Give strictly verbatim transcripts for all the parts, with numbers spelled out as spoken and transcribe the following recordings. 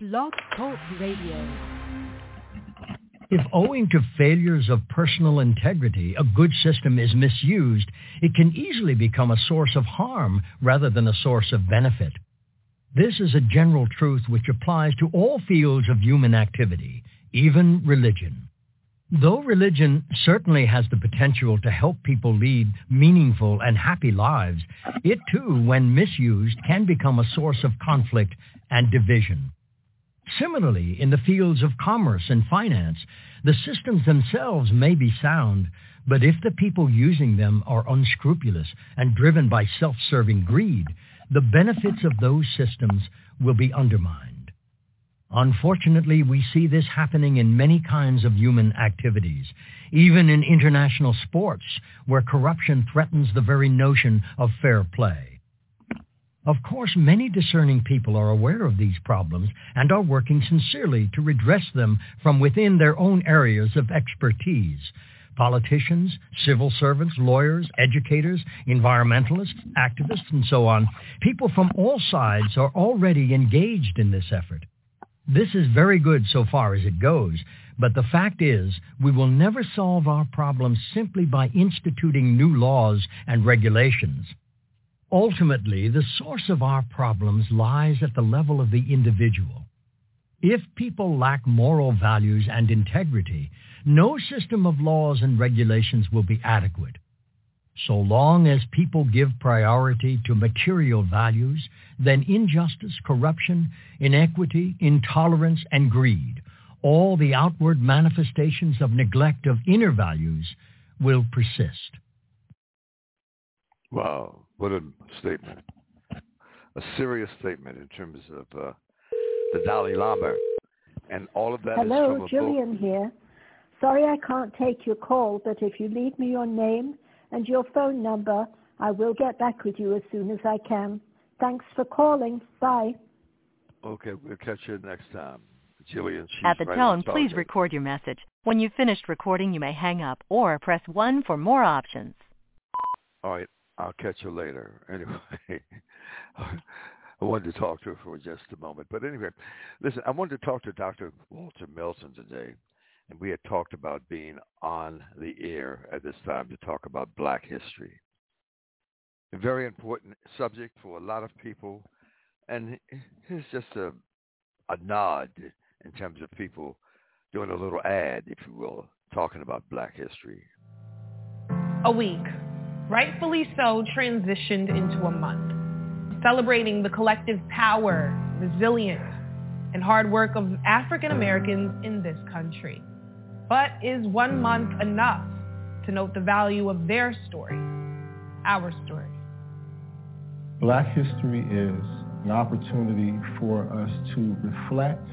Blog Talk Radio. If owing to failures of personal integrity, a good system is misused, it can easily become a source of harm rather than a source of benefit. This is a general truth which applies to all fields of human activity, even religion. Though religion certainly has the potential to help people lead meaningful and happy lives, it too, when misused, can become a source of conflict and division. Similarly, in the fields of commerce and finance, the systems themselves may be sound, but if the people using them are unscrupulous and driven by self-serving greed, the benefits of those systems will be undermined. Unfortunately, we see this happening in many kinds of human activities, even in international sports, where corruption threatens the very notion of fair play. Of course, many discerning people are aware of these problems and are working sincerely to redress them from within their own areas of expertise. Politicians, civil servants, lawyers, educators, environmentalists, activists, and so on, people from all sides are already engaged in this effort. This is very good so far as it goes, but the fact is we will never solve our problems simply by instituting new laws and regulations. Ultimately, the source of our problems lies at the level of the individual. If people lack moral values and integrity, no system of laws and regulations will be adequate. So long as people give priority to material values, then injustice, corruption, inequity, intolerance, and greed, all the outward manifestations of neglect of inner values, will persist. Wow, what a statement. A serious statement in terms of uh, the Dalai Lama. And all of that Hello, is from a Jillian book. here. Sorry I can't take your call, but if you leave me your name and your phone number, I will get back with you as soon as I can. Thanks for calling. Bye. Okay, we'll catch you next time. Jillian, she's At the right tone, on please target. record your message. When you've finished recording, you may hang up or press one for more options. All right, I'll catch you later. Anyway, I wanted to talk to her for just a moment. But anyway, listen, I wanted to talk to Doctor Walter Melton today. And we had talked about being on the air at this time to talk about Black history. A very important subject for a lot of people. And here's just a, a nod in terms of people doing a little ad, if you will, talking about Black history. A week, rightfully so, transitioned into a month, celebrating the collective power, resilience, and hard work of African Americans in this country. But is one month enough to note the value of their story, our story? Black history is an opportunity for us to reflect,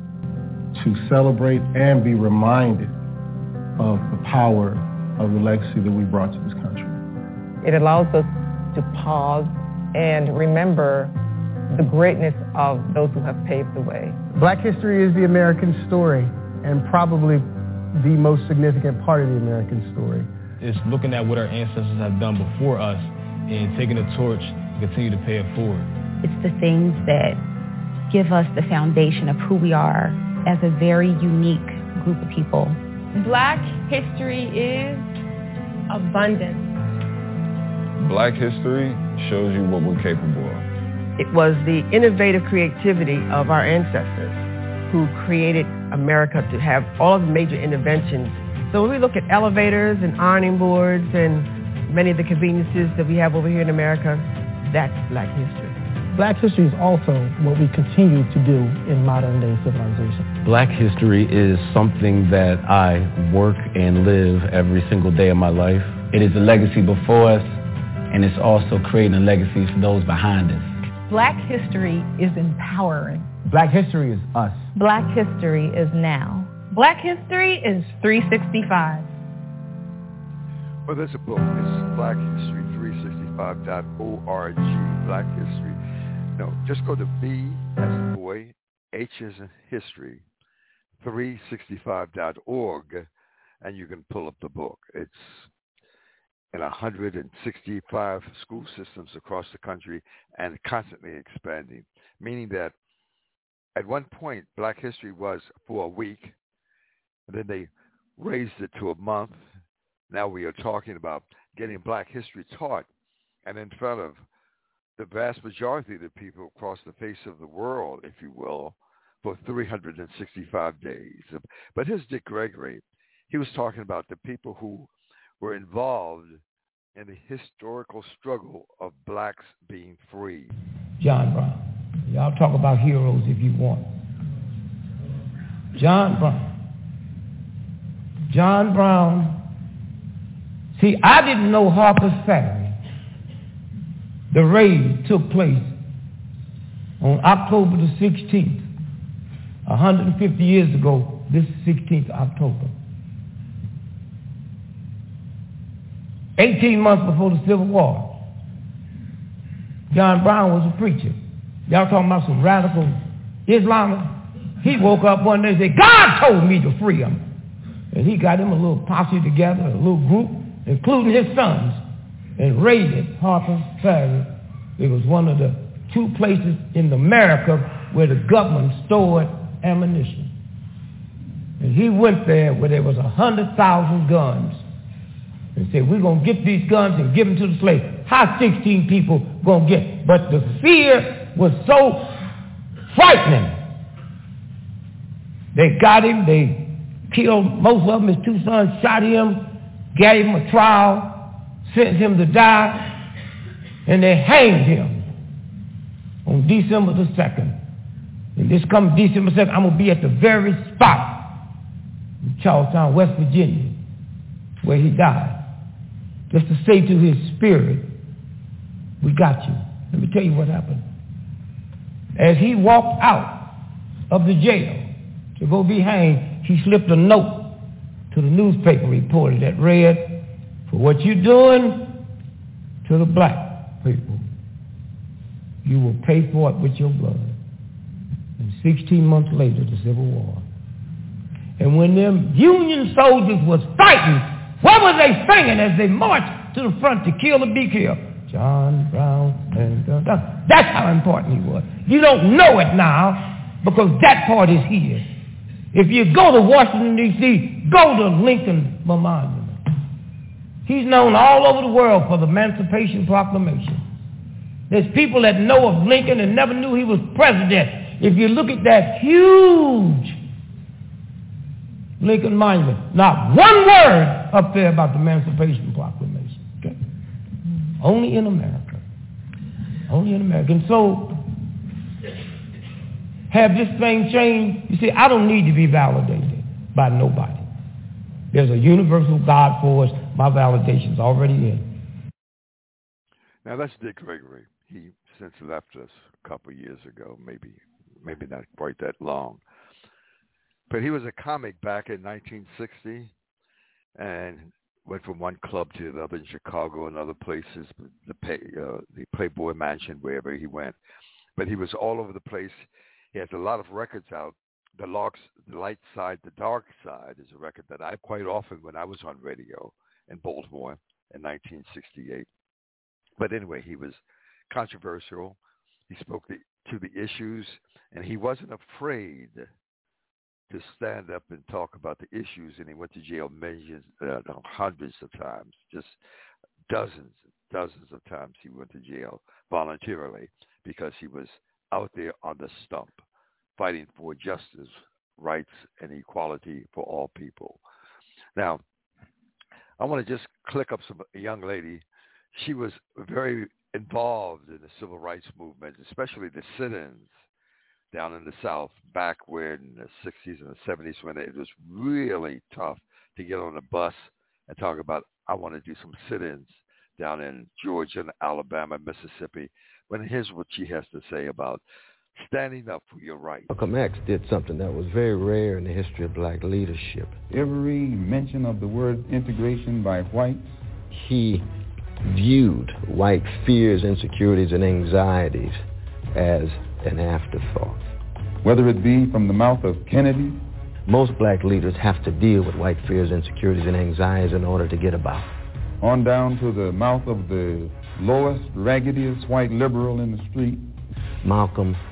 to celebrate, and be reminded of the power of the legacy that we brought to this country. It allows us to pause and remember the greatness of those who have paved the way. Black history is the American story, and probably the most significant part of the American story. It's looking at what our ancestors have done before us and taking the torch to continue to pay it forward. It's the things that give us the foundation of who we are as a very unique group of people. Black history is abundance. Black history shows you what we're capable of. It was the innovative creativity of our ancestors who created America to have all of the major interventions. So when we look at elevators and ironing boards and many of the conveniences that we have over here in America, that's Black history. Black history is also what we continue to do in modern day civilization. Black history is something that I work and live every single day of my life. It is a legacy before us, and it's also creating a legacy for those behind us. Black history is empowering. Black history is us. Black history is now. Black history is three sixty-five. Well, there's a book. It's black history three sixty-five dot org. Black history. No, just go to B as in boy, H as in history, three sixty-five dot org, and you can pull up the book. It's in one hundred sixty-five school systems across the country and constantly expanding, meaning that at one point, Black History was for a week, and then they raised it to a month. Now we are talking about getting Black History taught and in front of the vast majority of the people across the face of the world, if you will, for three hundred sixty-five days. But here's Dick Gregory. He was talking about the people who were involved in the historical struggle of blacks being free. John Brown. Y'all talk about heroes if you want. John Brown. John Brown. See, I didn't know Harper's Ferry. The raid took place on October the sixteenth, one hundred fifty years ago, this sixteenth of October. eighteen months before the Civil War. John Brown was a preacher. Y'all talking about some radical Islamists? He woke up one day and said, God told me to free him. And he got him a little posse together, a little group, including his sons, and raided Harper's Ferry. It was one of the two places in America where the government stored ammunition. And he went there where there was a hundred thousand guns and said, we're going to get these guns and give them to the slaves. How sixteen people going to get? But the fear was so frightening. They got him. They killed most of them. His two sons shot him, gave him a trial, sentenced him to die, and they hanged him on December the second. And this coming December second, I'm going to be at the very spot in Charlestown, West Virginia, where he died. Just to say to his spirit, we got you. Let me tell you what happened. As he walked out of the jail to go be hanged, he slipped a note to the newspaper reporter that read, for what you're doing to the black people, you will pay for it with your blood. And sixteen months later, the Civil War. And when them Union soldiers was fighting, what was they singing as they marched to the front to kill or be killed? John Brown and John Brown. That's how important he was. You don't know it now because that part is here. If you go to Washington, D C, go to Lincoln Memorial. He's known all over the world for the Emancipation Proclamation. There's people that know of Lincoln and never knew he was president. If you look at that huge Lincoln Monument, not one word up there about the Emancipation Proclamation. Okay? Only in America. Only in America. And so, have this thing changed? You see, I don't need to be validated by nobody. There's a universal God force. My validation's already in. Now, that's Dick Gregory. He since left us a couple of years ago, maybe, maybe not quite that long. But he was a comic back in nineteen sixty and went from one club to the other in Chicago and other places, the, pay, uh, the Playboy Mansion, wherever he went. But he was all over the place. He has a lot of records out. The, Larks, the Light Side, The Dark Side is a record that I quite often when I was on radio in Baltimore in nineteen sixty-eight. But anyway, he was controversial. He spoke the, to the issues, and he wasn't afraid to stand up and talk about the issues, and he went to jail millions, uh, hundreds of times, just dozens, dozens of times he went to jail voluntarily because he was out there on the stump fighting for justice, rights, and equality for all people. Now, I want to just click up some a young lady. She was very involved in the civil rights movement, especially the sit-ins down in the South, back where in the sixties and the seventies when it was really tough to get on a bus and talk about, I want to do some sit-ins down in Georgia, Alabama, Mississippi. But here's what she has to say about standing up for your rights. Malcolm X did something that was very rare in the history of black leadership. Every mention of the word integration by whites, he viewed white fears, insecurities, and anxieties as an afterthought. Whether it be from the mouth of Kennedy. Most black leaders have to deal with white fears, insecurities, and anxieties in order to get about. On down to the mouth of the lowest, raggediest white liberal in the street. Malcolm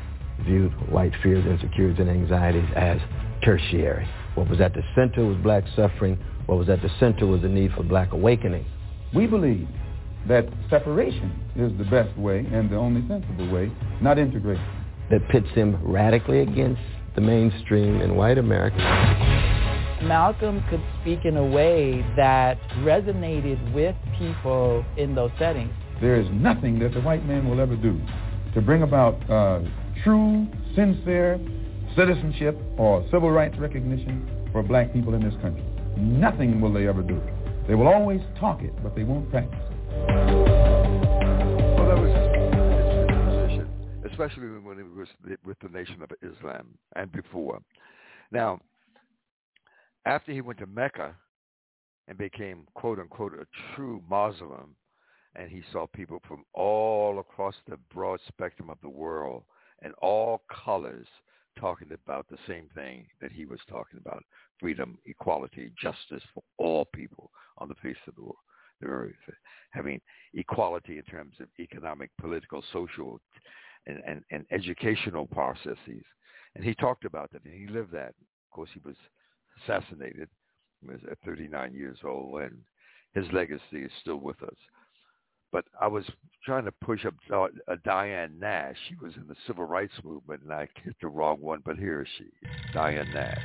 viewed white fears, insecurities, and anxieties as tertiary. What was at the center was black suffering. What was at the center was the need for black awakening. We believe that separation is the best way and the only sensible way, not integration. That pits him radically against the mainstream in white America. Malcolm could speak in a way that resonated with people in those settings. There is nothing that the white man will ever do to bring about uh, true, sincere citizenship or civil rights recognition for black people in this country. Nothing will they ever do. They will always talk it, but they won't practice it. Well, that was his, his position, especially when it was with the Nation of Islam and before. Now, after he went to Mecca and became, quote unquote, a true Muslim, and he saw people from all across the broad spectrum of the world and all colors talking about the same thing that he was talking about: freedom, equality, justice for all people on the face of the earth, having equality in terms of economic, political, social, and, and, and educational processes. And he talked about that, and he lived that. Of course, he was assassinated. He was at thirty-nine years old, and his legacy is still with us. But I was trying to push up uh, Diane Nash. She was in the civil rights movement, and I hit the wrong one, but here she is, Diane Nash.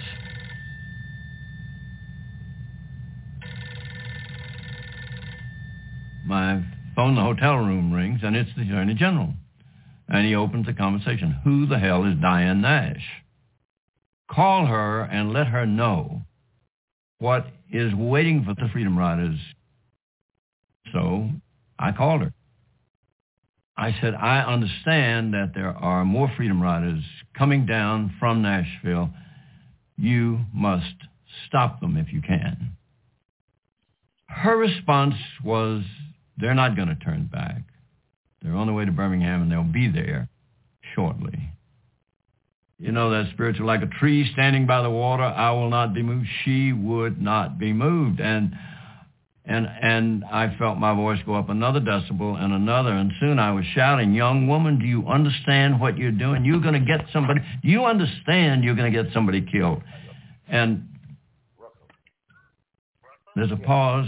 My phone in the hotel room rings, and it's the Attorney General. And he opens the conversation. Who the hell is Diane Nash? Call her and let her know what is waiting for the Freedom Riders. So I called her. I said, I understand that there are more Freedom Riders coming down from Nashville. You must stop them if you can. Her response was, they're not going to turn back. They're on the way to Birmingham, and they'll be there shortly. You know that spiritual, like a tree standing by the water, I will not be moved. She would not be moved. And and and I felt my voice go up another decibel and another, and soon I was shouting, young woman, do you understand what you're doing? You're going to get somebody, do you understand you're going to get somebody killed? And there's a pause,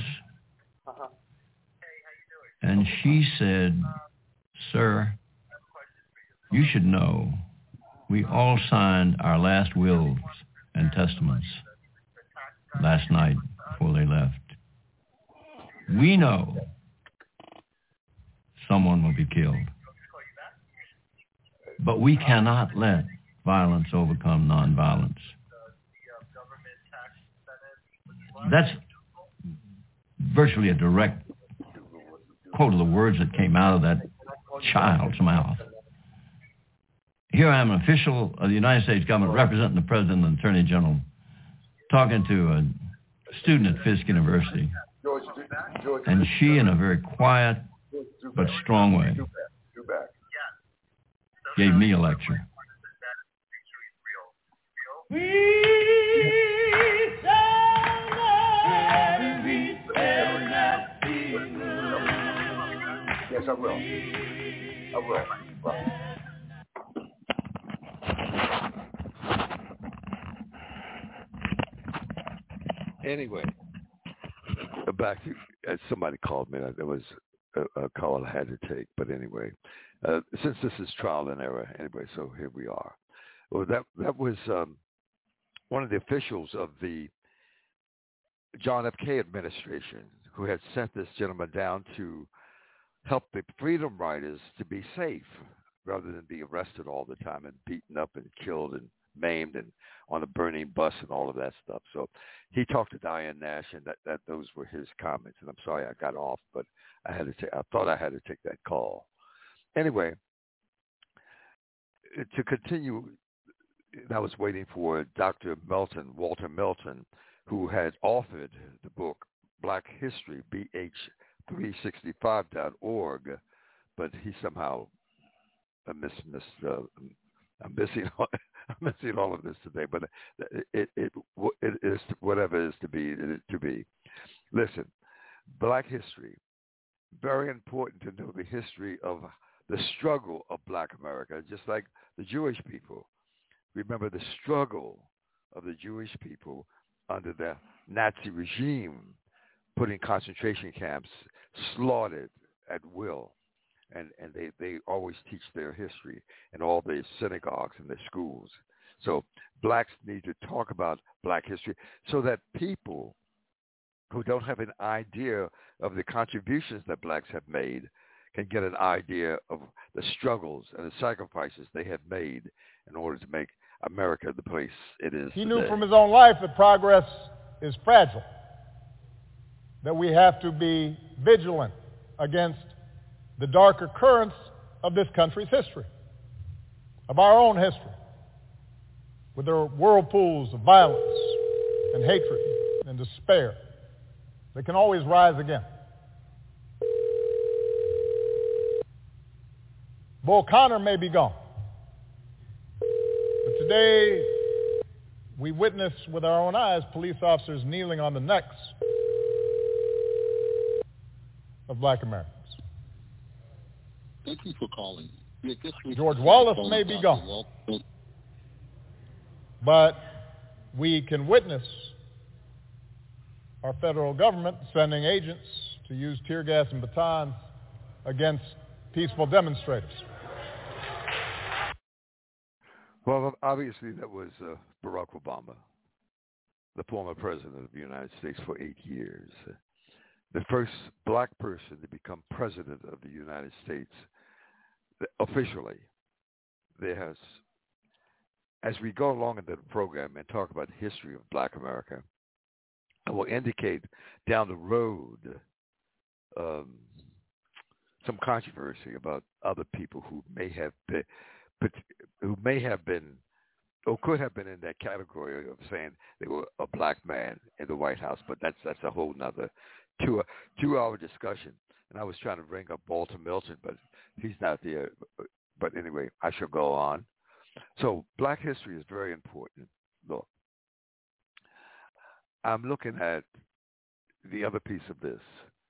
and she said, sir, you should know we all signed our last wills and testaments last night before they left. We know someone will be killed, but we cannot let violence overcome nonviolence. That's virtually a direct quote of the words that came out of that child's mouth. Here I am, an official of the United States government representing the President and the Attorney General, talking to a student at Fisk University. And she, in a very quiet but strong way, gave me a lecture. Yes, I will. I will. Well. Anyway, back to, uh, somebody called me. There was a, a call I had to take. But anyway, uh, since this is trial and error, anyway, so here we are. Well, that that was um, one of the officials of the John F. K. administration who had sent this gentleman down to help the Freedom Riders to be safe rather than be arrested all the time and beaten up and killed and maimed and on a burning bus and all of that stuff. So he talked to Diane Nash, and that, that those were his comments. And I'm sorry I got off, but I had to take, I thought I had to take that call. Anyway, to continue, I was waiting for Doctor Melton, Walter Melton, who had authored the book Black History, B H three sixty-five dot org, but he somehow I miss, miss, uh, I'm missing all, I'm missing all of this today, but it it it, it is whatever it is to be it, to be. Listen, Black history, very important to know the history of the struggle of black America, just like the Jewish people. Remember the struggle of the Jewish people under the Nazi regime, put in concentration camps, slaughtered at will. And, and they, they always teach their history in all their synagogues and their schools. So blacks need to talk about black history so that people who don't have an idea of the contributions that blacks have made can get an idea of the struggles and the sacrifices they have made in order to make America the place it is He today. knew from his own life that progress is fragile, that we have to be vigilant against the darker currents of this country's history, of our own history, with their whirlpools of violence and hatred and despair that can always rise again. Bull Connor may be gone, but today we witness with our own eyes police officers kneeling on the necks of black Americans. Thank you for calling. George Wallace may be gone, but we can witness our federal government sending agents to use tear gas and batons against peaceful demonstrators. Well, obviously that was uh, Barack Obama, the former president of the United States for eight years. Uh, the first black person to become president of the United States officially. There has, as we go along into the program and talk about the history of black America, I will indicate down the road um, some controversy about other people who may have been, who may have been or could have been in that category of saying they were a black man in the White House, but that's that's a whole nother two two hour discussion. And I was trying to bring up Walter Milton, but he's not there. But anyway, I shall go on. So black history is very important. Look, I'm looking at the other piece of this.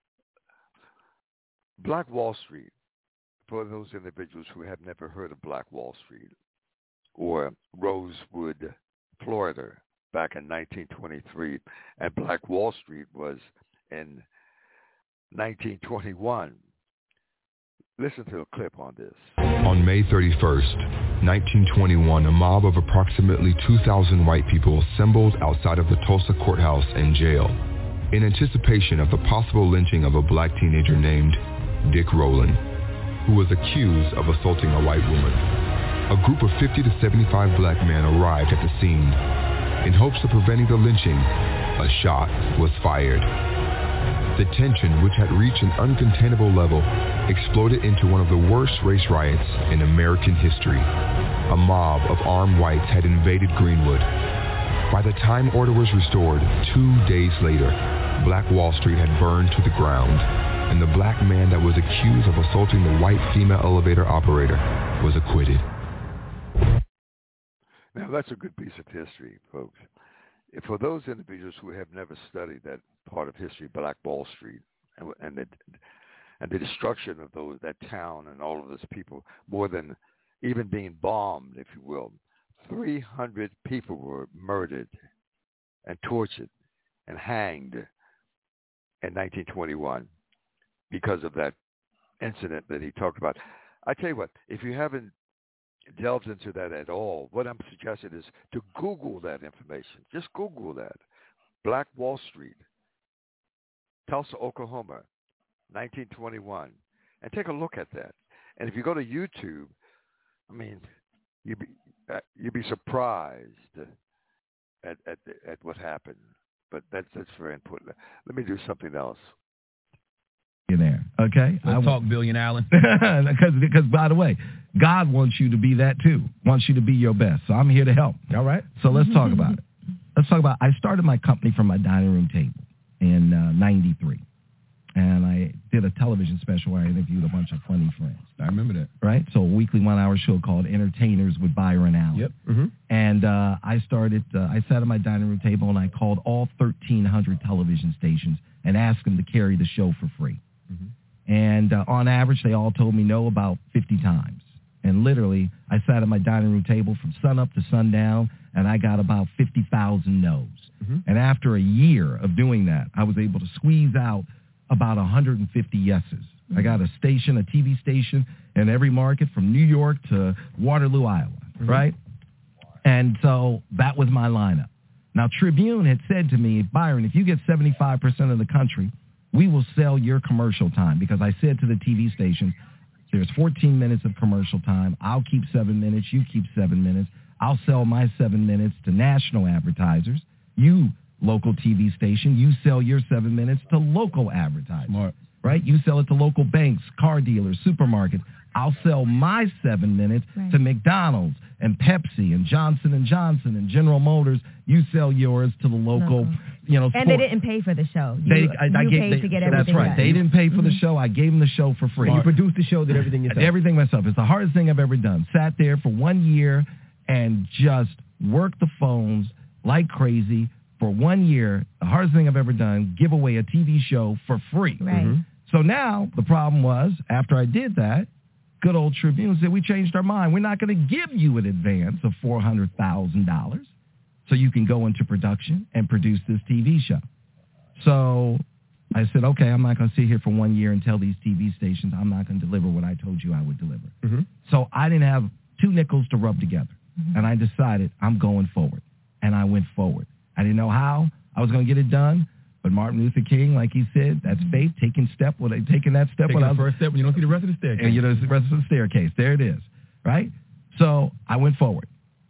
Black Wall Street, for those individuals who have never heard of Black Wall Street or Rosewood, Florida, back in nineteen twenty-three, and Black Wall Street was in nineteen twenty-one. Listen to a clip on this. On May thirty-first, nineteen twenty-one, a mob of approximately two thousand white people assembled outside of the Tulsa courthouse and jail in anticipation of the possible lynching of a black teenager named Dick Rowland, who was accused of assaulting a white woman. A group of fifty to seventy-five black men arrived at the scene. In hopes of preventing the lynching, a shot was fired. The tension, which had reached an uncontainable level, exploded into one of the worst race riots in American history. A mob of armed whites had invaded Greenwood. By the time order was restored, two days later, Black Wall Street had burned to the ground, and the black man that was accused of assaulting the white female elevator operator was acquitted. Now, that's a good piece of history, folks. For those individuals who have never studied that part of history, Black Wall Street, and, and, the, and the destruction of those that town and all of those people, more than even being bombed, if you will, three hundred people were murdered and tortured and hanged in nineteen twenty-one because of that incident that he talked about. I tell you what, if you haven't delved into that at all, what I'm suggesting is to Google that information. Just Google that. Black Wall Street, Tulsa, Oklahoma, nineteen twenty-one, and take a look at that. And if you go to YouTube, I mean, you'd be uh, you'd be surprised at at at what happened. But that's that's very important. Let me do something else. You're there, okay? Let's I, talk Billion Allen. because, because, by the way, God wants you to be that too. Wants you to be your best. So I'm here to help. All right? So let's talk about it. Let's talk about, I started my company from my dining room table in uh, ninety-three. And I did a television special where I interviewed a bunch of funny friends. I remember that. Right? So a weekly one-hour show called Entertainers with Byron Allen. Yep. Mm-hmm. And uh, I started, uh, I sat at my dining room table and I called all thirteen hundred television stations and asked them to carry the show for free. Mm-hmm. And uh, on average, they all told me no about fifty times. And literally, I sat at my dining room table from sunup to sundown, and I got about fifty thousand no's. Mm-hmm. And after a year of doing that, I was able to squeeze out about one hundred fifty yeses. Mm-hmm. I got a station, a T V station, in every market from New York to Waterloo, Iowa, mm-hmm. right? And so that was my lineup. Now, Tribune had said to me, Byron, if you get seventy-five percent of the country, we will sell your commercial time, because I said to the T V station, there's fourteen minutes of commercial time. I'll keep seven minutes. You keep seven minutes. I'll sell my seven minutes to national advertisers. You, local T V station, you sell your seven minutes to local advertisers. Smart. Right? You sell it to local banks, car dealers, supermarkets. I'll sell my seven minutes right. to McDonald's and Pepsi and Johnson and Johnson and General Motors. You sell yours to the local, local. you know, and sport. they didn't pay for the show. You, they, I, you I gave, paid they, to get that's everything right. done. They didn't pay for mm-hmm. the show. I gave them the show for free. You produced the show, did everything yourself. Everything myself. It's the hardest thing I've ever done. Sat there for one year and just worked the phones like crazy for one year. The hardest thing I've ever done. Give away a T V show for free. Right. Mm-hmm. So now the problem was, after I did that, good old Tribune said, we changed our mind. We're not going to give you an advance of four hundred thousand dollars so you can go into production and produce this T V show. So I said, okay, I'm not going to sit here for one year and tell these T V stations I'm not going to deliver what I told you I would deliver. Mm-hmm. So I didn't have two nickels to rub together. Mm-hmm. And I decided I'm going forward. And I went forward. I didn't know how I was going to get it done. But Martin Luther King, like he said, that's faith, taking step, when taking that step. Taking when the I was, first step when you don't see the rest of the staircase. And you know, the rest of the staircase. There it is, right? So I went forward.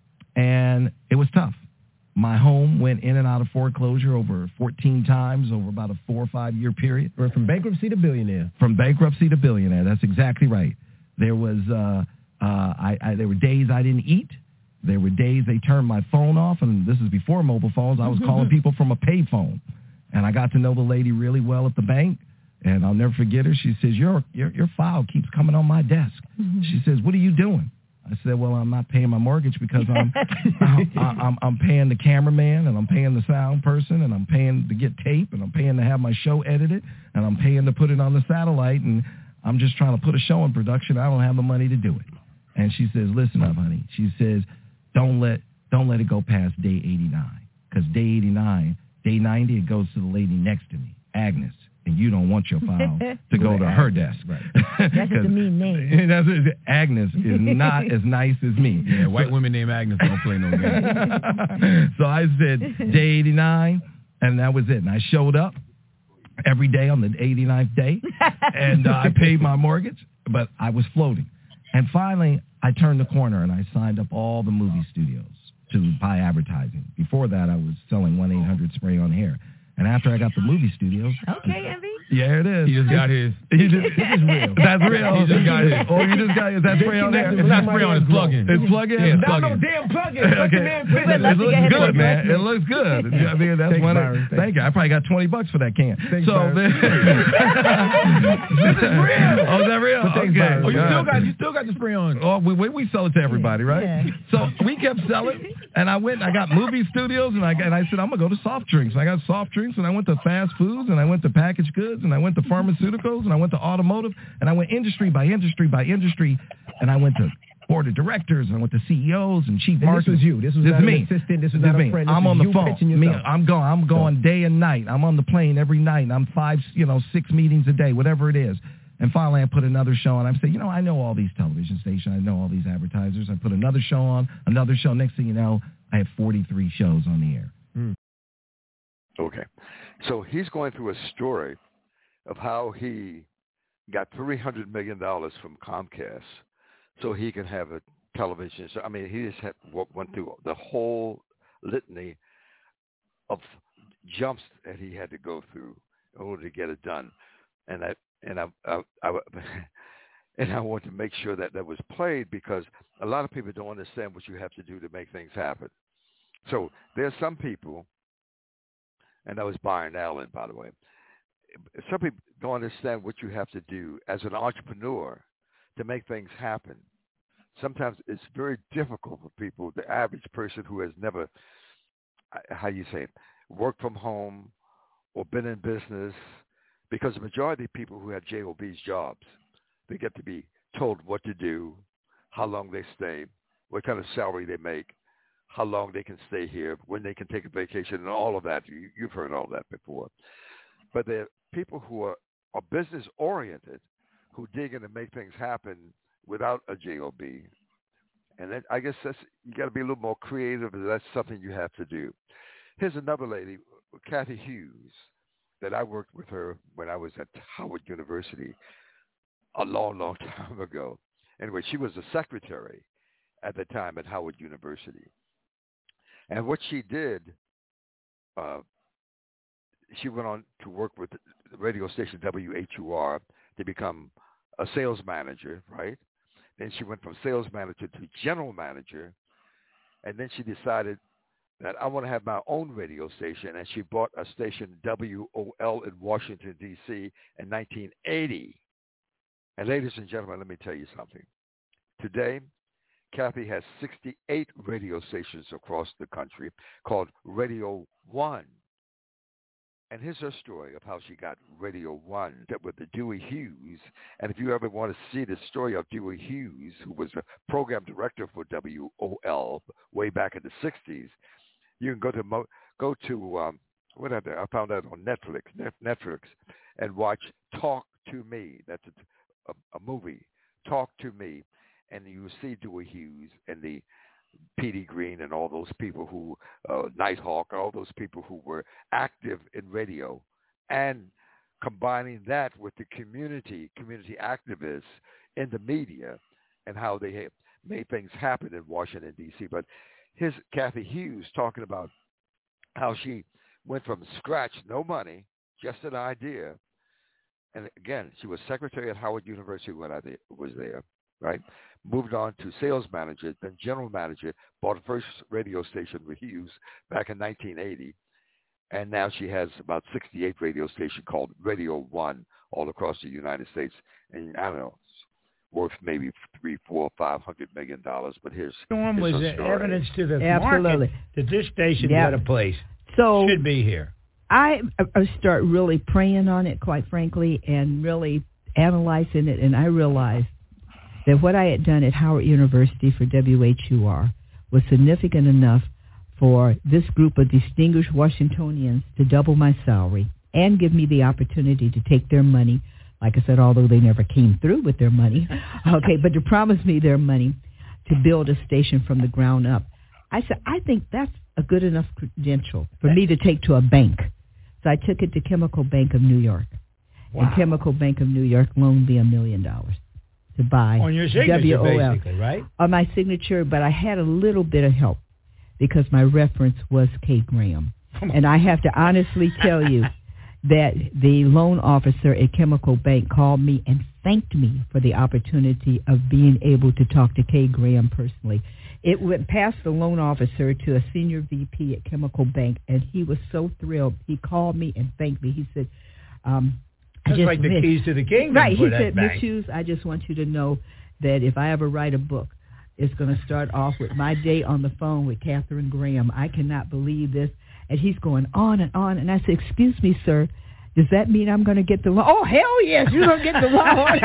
And it was tough. My home went in and out of foreclosure over fourteen times over about a four or five year period. We're from bankruptcy to billionaire. From bankruptcy to billionaire. That's exactly right. There was, uh, uh, I, I, there were days I didn't eat. There were days they turned my phone off, and this is before mobile phones. I was calling people from a pay phone. And I got to know the lady really well at the bank, and I'll never forget her. She says, your your, your file keeps coming on my desk. Mm-hmm. She says, what are you doing? I said, well, I'm not paying my mortgage because I'm, I'm, I'm I'm paying the cameraman, and I'm paying the sound person, and I'm paying to get tape, and I'm paying to have my show edited, and I'm paying to put it on the satellite, and I'm just trying to put a show in production. I don't have the money to do it. And she says, listen up, honey. She says, don't let don't let it go past day eighty-nine, because day eighty-nine, day ninety, it goes to the lady next to me, Agnes, and you don't want your file to go to her desk. Right. That's just a mean name. That's it. Agnes is not as nice as me. Yeah, white women named Agnes don't play no games. So I said day eighty-nine, and that was it. And I showed up every day on the eighty-ninth day, and uh, I paid my mortgage, but I was floating. And finally, I turned the corner, and I signed up all the movie studios to buy advertising. Before that, I was selling one eight hundred spray on hair. And after I got the movie studios... Okay, Envy. Yeah, it is. He just got his. He just, this is real. That's real. He just got his. Oh, you just got his. That's spray on hair. It's not spray on, it's plug-in. It's plug-in? Yeah, it's That's plug-in. no damn plug-in. Okay. It looks good, man. It looks good. I mean, that's one of, thank you. I probably got twenty bucks for that can. Thanks, so then, this is real. Oh, is that real? Thanks, okay. Oh, you still got you still got the spray on. Oh, we we, we sell it to everybody, right? Yeah. So we kept selling, and I went. I got movie studios, and I and I said I'm gonna go to soft drinks. I got soft drinks, and I went to fast foods, and I went to packaged goods, and I went to pharmaceuticals, and I went to automotive, and I went industry by industry by industry, and I went to board of directors, and I went to C E Os and chief and marketers. This was you. This was this not me. an assistant. This was this not me. a friend. This I'm was on the you phone. Me, I'm going. I'm going day and night. I'm on the plane every night. I'm five, you know, six meetings a day, whatever it is. And finally, I put another show on. I said, you know, I know all these television stations. I know all these advertisers. I put another show on, another show. Next thing you know, I have forty-three shows on the air. Mm. Okay. So he's going through a story of how he got three hundred million dollars from Comcast so he can have a television show. I mean, he just had, went through the whole litany of jumps that he had to go through in order to get it done. And I, and I, I, I and I want to make sure that that was played because a lot of people don't understand what you have to do to make things happen. So there's some people, and that was Byron Allen, by the way. Some people don't understand what you have to do as an entrepreneur to make things happen. Sometimes it's very difficult for people, the average person who has never, how you say it, worked from home or been in business because the majority of people who have J O B's jobs, they get to be told what to do, how long they stay, what kind of salary they make, how long they can stay here, when they can take a vacation, and all of that. You, you've heard all that before. But there are people who are, are business-oriented who dig in and make things happen without a J O B. And then I guess that's, you got to be a little more creative, and that's something you have to do. Here's another lady, Cathy Hughes, that I worked with her when I was at Howard University a long, long time ago. Anyway, she was the secretary at the time at Howard University. And what she did, uh, she went on to work with the radio station W H U R to become a sales manager, right? Then she went from sales manager to general manager, and then she decided that I want to have my own radio station, and she bought a station, W O L, in Washington, D C in nineteen eighty. And ladies and gentlemen, let me tell you something. Today, Cathy has sixty-eight radio stations across the country called Radio One. And here's her story of how she got Radio One with the Dewey Hughes. And if you ever want to see the story of Dewey Hughes, who was a program director for W O L way back in the sixties, you can go to Mo, go to um, what I, I found out on Netflix, Netflix, and watch Talk to Me. That's a, a, a movie, Talk to Me, and you see Dewey Hughes and the P D Green and all those people who, uh, Nighthawk, all those people who were active in radio, and combining that with the community, community activists in the media, and how they have made things happen in Washington, D C. But here's Cathy Hughes talking about how she went from scratch, no money, just an idea. And again, she was secretary at Howard University when I was there, right? Moved on to sales manager, then general manager, bought the first radio station with Hughes back in nineteen eighty. And now she has about sixty-eight radio stations called Radio One all across the United States. And I don't know, it's worth maybe three, four, five hundred million dollars. But here's, Storm here's was her story. evidence to the Absolutely. market that this station Yep. got a place. So should be here. I, I start really praying on it, quite frankly, and really analyzing it, and I realized that what I had done at Howard University for W H U R was significant enough for this group of distinguished Washingtonians to double my salary and give me the opportunity to take their money, like I said, although they never came through with their money, okay, but to promise me their money to build a station from the ground up. I said, I think that's a good enough credential for me to take to a bank. So I took it to Chemical Bank of New York. Wow. And Chemical Bank of New York loaned me a million dollars to buy on your signature, W O L. basically, right? On my signature, but I had a little bit of help because my reference was Kay Graham. And I have to honestly tell you that the loan officer at Chemical Bank called me and thanked me for the opportunity of being able to talk to Kay Graham personally. It went past the loan officer to a senior V P at Chemical Bank, and he was so thrilled. He called me and thanked me. He said, um, That's I just like the miss, keys to the kingdom. Right. For He that said, bank. Miss Hughes, I just want you to know that if I ever write a book, it's going to start off with my day on the phone with Catherine Graham. I cannot believe this. And he's going on and on. And I said, excuse me, sir, does that mean I'm going to get the loan? Oh, hell yes, you're going to get the loan.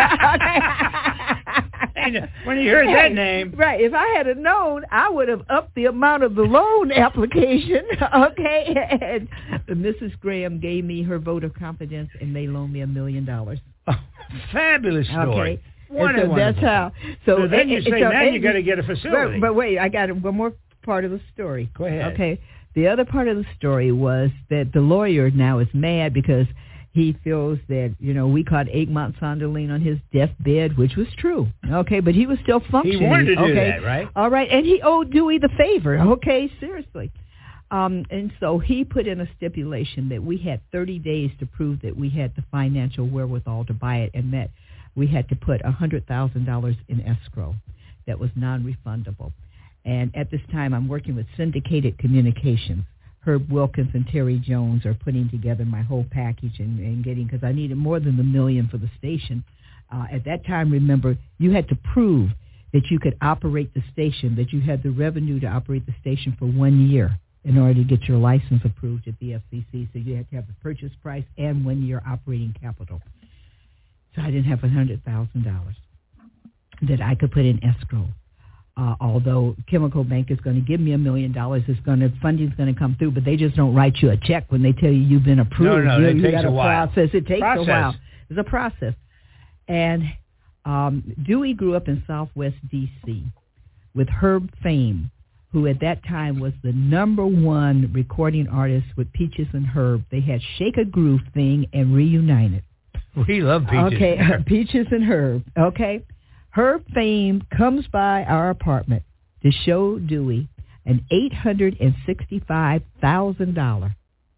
When you heard that name. Right. If I had have known, I would have upped the amount of the loan application. Okay. And Missus Graham gave me her vote of confidence, and they loaned me a million dollars. Fabulous story. Okay. And so that's how. So, So, so then and, you and, say, so, now and, you got to get a facility. But, but wait, I got one more part of the story. Go ahead. Okay. The other part of the story was that the lawyer now is mad because he feels that, you know, we caught Egmont Sonderling on his deathbed, which was true. Okay, but he was still functioning. He wanted to do okay? that, right? All right, and he owed Dewey the favor. Okay, seriously. Um, and so he put in a stipulation that we had thirty days to prove that we had the financial wherewithal to buy it, and that we had to put one hundred thousand dollars in escrow that was non-refundable. And at this time, I'm working with Syndicated Communications. Herb Wilkins and Terry Jones are putting together my whole package and, and getting, because I needed more than the million for the station. Uh, at that time, remember, you had to prove that you could operate the station, that you had the revenue to operate the station for one year. in order to get your license approved at the F C C. So you have to have the purchase price and one-year operating capital. So I didn't have one hundred thousand dollars that I could put in escrow. Uh, although Chemical Bank is going to give me a million dollars, it's going to funding's going to come through, but they just don't write you a check when they tell you you've been approved. No, no, you, it you takes got a while. Process. It takes process. a while. It's a process. And um, Dewey grew up in Southwest D C with Herb Fame, who at that time was the number one recording artist with Peaches and Herb. They had Shake a Groove Thing and Reunited. We love Peaches. Okay, Peaches and Herb. Okay. Herb Fame comes by our apartment to show Dewey an eight hundred sixty-five thousand dollars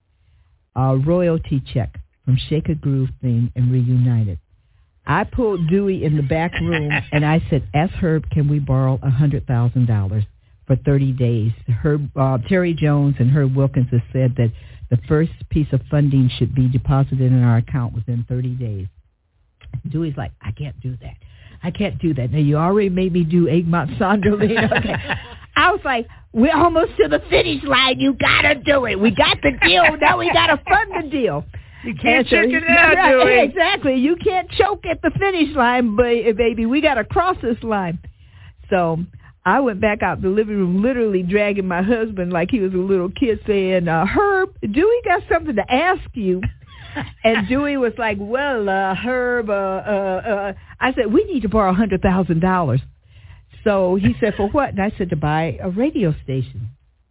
uh, royalty check from Shake a Groove Thing and Reunited. I pulled Dewey in the back room and I said, ask Herb, can we borrow one hundred thousand dollars for thirty days? Herb, uh, Terry Jones and Herb Wilkins have said that the first piece of funding should be deposited in our account within thirty days. Dewey's like, I can't do that. I can't do that. Now, you already made me do Egmont Sonderling. Okay. I was like, we're almost to the finish line. You got to do it. We got the deal. Now we got to fund the deal. You can't so, check it out, right, Dewey. Exactly. You can't choke at the finish line, but, baby. We got to cross this line. So I went back out the living room, literally dragging my husband like he was a little kid, saying, uh, Herb, Dewey got something to ask you. And Dewey was like, well, uh, Herb, uh, uh, uh, I said, we need to borrow one hundred thousand dollars. So he said, for what? And I said, to buy a radio station,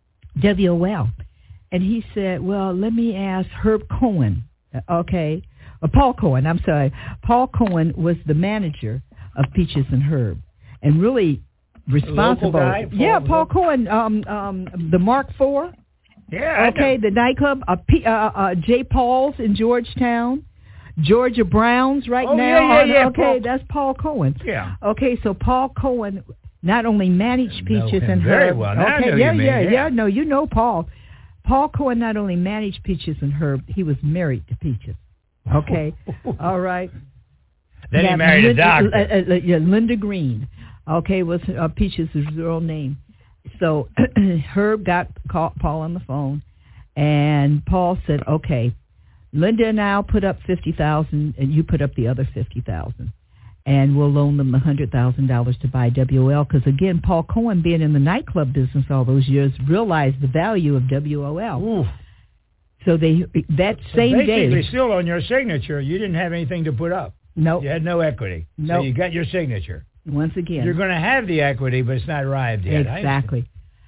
W O L. And he said, well, let me ask Herb Cohen. Okay. Uh, Paul Cohen, I'm sorry. Paul Cohen was the manager of Peaches and Herb and really responsible. Guy, Paul, yeah, Paul Cohen, um, um, the Mark four. Yeah. Okay, the nightclub, uh, P, uh, uh, J. Paul's in Georgetown, Georgia Brown's right oh, now. Yeah, yeah, yeah. Okay, Paul. that's Paul Cohen. Yeah. Okay, so Paul Cohen not only managed Peaches and very Herb. well. Now Okay, I know yeah, you mean, yeah, yeah, yeah. No, you know Paul. Paul Cohen not only managed Peaches and Herb, he was married to Peaches. Okay, all right. Then yeah, he married Linda, a doctor. Uh, uh, yeah, Linda Green. Okay, was uh, Peaches' real name. So Herb got call, Paul on the phone, and Paul said, "Okay, Linda and I'll put up fifty thousand, and you put up the other fifty thousand, and we'll loan them a hundred thousand dollars to buy W O L." Because again, Paul Cohen, being in the nightclub business all those years, realized the value of W O L. Ooh. So they that So same basically day, still on your signature, you didn't have anything to put up. no, nope, You had no equity. No. So you got your signature. once again, You're going to have the equity, but it's not arrived yet. exactly.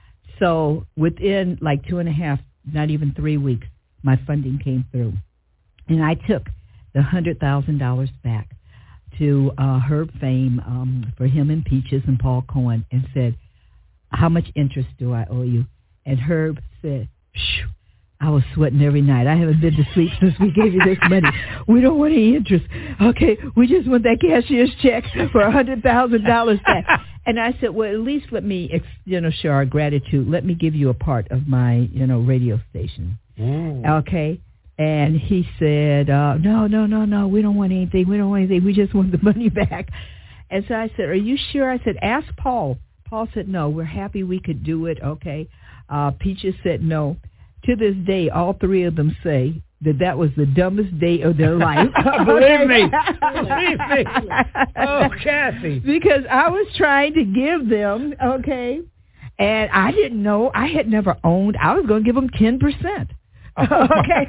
So within like two and a half, not even three weeks, my funding came through, and I took the hundred thousand dollars back to uh, Herb Fame um, for him and Peaches and Paul Cohen, and said, "How much interest do I owe you?" And Herb said, "Phew, I was sweating every night. I haven't been to sleep since we gave you this money. We don't want any interest. Okay, we just want that cashier's check for one hundred thousand dollars back." And I said, well, at least let me, ex- you know, show our gratitude. Let me give you a part of my, you know, radio station. Mm. Okay. And he said, uh, no, no, no, no, we don't want anything. We don't want anything. We just want the money back. And so I said, are you sure? I said, ask Paul. Paul said, no, we're happy we could do it. Okay. Uh, Peaches said no. To this day, all three of them say that that was the dumbest day of their life. Believe me. Believe me. Oh, Kathy. Because I was trying to give them, okay, and I didn't know. I had never owned. I was going to give them ten percent. Okay.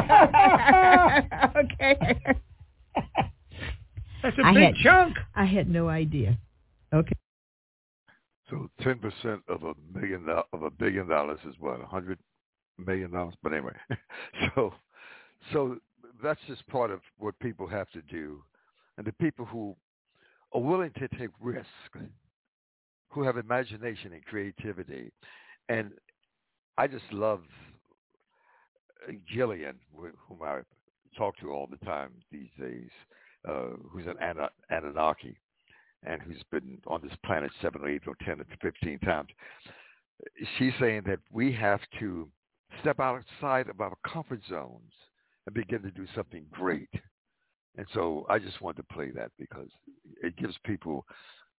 Okay. That's a I big had, chunk. I had no idea. Okay. So ten percent of a million do- of a billion dollars is what, a hundred million dollars? But anyway, so so that's just part of what people have to do, and the people who are willing to take risk, who have imagination and creativity, and I just love Jillian, whom I talk to all the time these days, uh, who's an Ana- Anunnaki, and who's been on this planet seven or eight or ten or fifteen times. She's saying that we have to step outside of our comfort zones and begin to do something great. And so I just wanted to play that because it gives people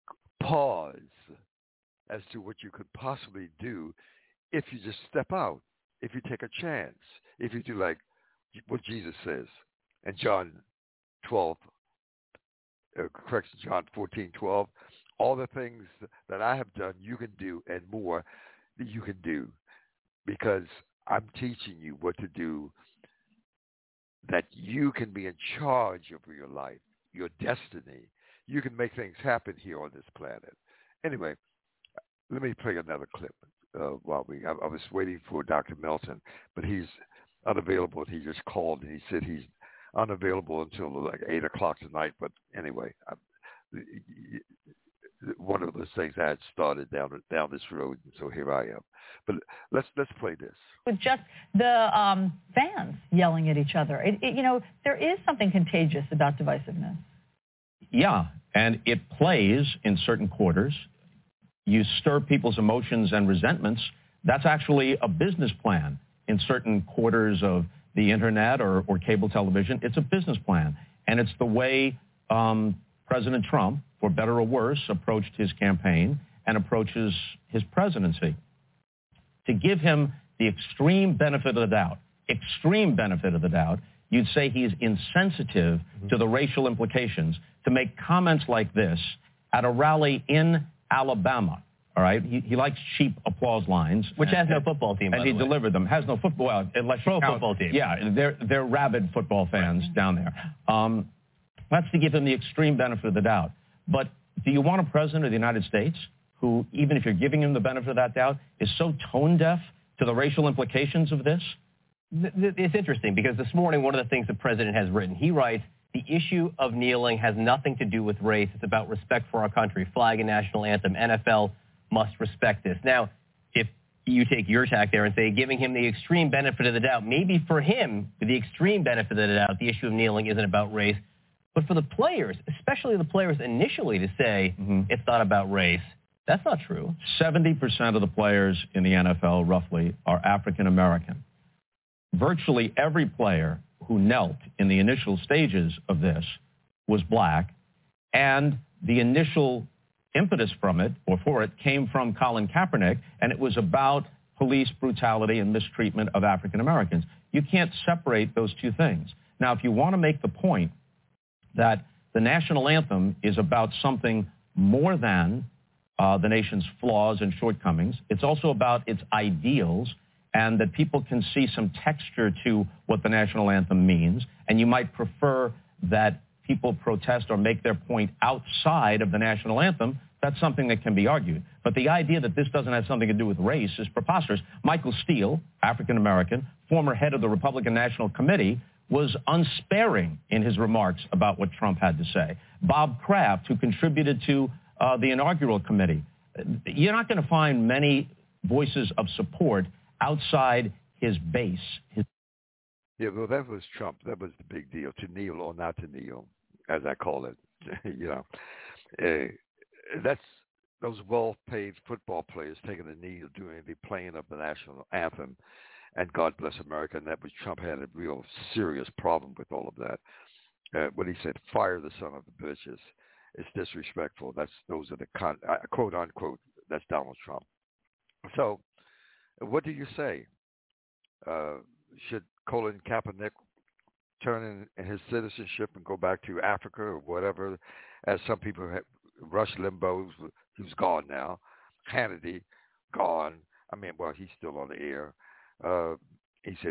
pause as to what you could possibly do if you just step out if you take a chance, if you do like what Jesus says in John twelve, uh, correct, John fourteen twelve, all the things that I have done, you can do, and more that you can do, because I'm teaching you what to do, that you can be in charge of your life, your destiny. You can make things happen here on this planet. Anyway, let me play another clip uh, while we, I, I was waiting for Doctor Melton, but he's unavailable. He just called and he said he's unavailable until like eight o'clock tonight. But anyway, I, one of those things I had started down down this road, and so here I am. But let's let's play this. With just the um, fans yelling at each other, it, it, you know, there is something contagious about divisiveness. Yeah, and it plays in certain quarters. You stir people's emotions and resentments. That's actually a business plan in certain quarters of the internet or, or cable television. It's a business plan, and it's the way um, President Trump, for better or worse, approached his campaign and approaches his presidency. To give him the extreme benefit of the doubt, extreme benefit of the doubt, you'd say he's insensitive mm-hmm. to the racial implications to make comments like this at a rally in Alabama. All right, he, he likes cheap applause lines, which and, has no football team, and by he the way. delivered them. Has no football, well, unless you Pro count, football team. Yeah, they're they're rabid football fans right. down there. Um, that's to give him the extreme benefit of the doubt. But do you want a president of the United States who, even if you're giving him the benefit of that doubt, is so tone deaf to the racial implications of this? It's interesting because this morning, one of the things the president has written, he writes, the issue of kneeling has nothing to do with race. It's about respect for our country, flag and national anthem. N F L must respect this. Now, if you take your tack there and say giving him the extreme benefit of the doubt, maybe for him, the extreme benefit of the doubt, the issue of kneeling isn't about race. But for the players, especially the players initially, to say mm-hmm. it's not about race, that's not true. seventy percent of the players in the N F L, roughly, are African American. Virtually every player who knelt in the initial stages of this was black, and the initial impetus from it, or for it, came from Colin Kaepernick, and it was about police brutality and mistreatment of African Americans. You can't separate those two things. Now, if you want to make the point that the national anthem is about something more than uh, the nation's flaws and shortcomings, it's also about its ideals, and that people can see some texture to what the national anthem means, and you might prefer that people protest or make their point outside of the national anthem, that's something that can be argued. But the idea that this doesn't have something to do with race is preposterous. Michael Steele, African American, former head of the Republican National Committee, was unsparing in his remarks about what Trump had to say. Bob Kraft, who contributed to uh, the inaugural committee. You're not going to find many voices of support outside his base. His yeah, well, that was Trump. That was the big deal, to kneel or not to kneel, as I call it. you know, uh, that's those well-paid football players taking a knee during the playing of the national anthem. And God bless America, and that was Trump had a real serious problem with all of that. Uh, when he said, "Fire the son of the bitches," it's disrespectful. That's those are the con- uh, quote unquote. That's Donald Trump. So, what do you say? Uh, should Colin Kaepernick turn in, in his citizenship and go back to Africa or whatever? As some people have, Rush Limbaugh, who's gone now, Hannity, gone. I mean, well, he's still on the air. Uh, he said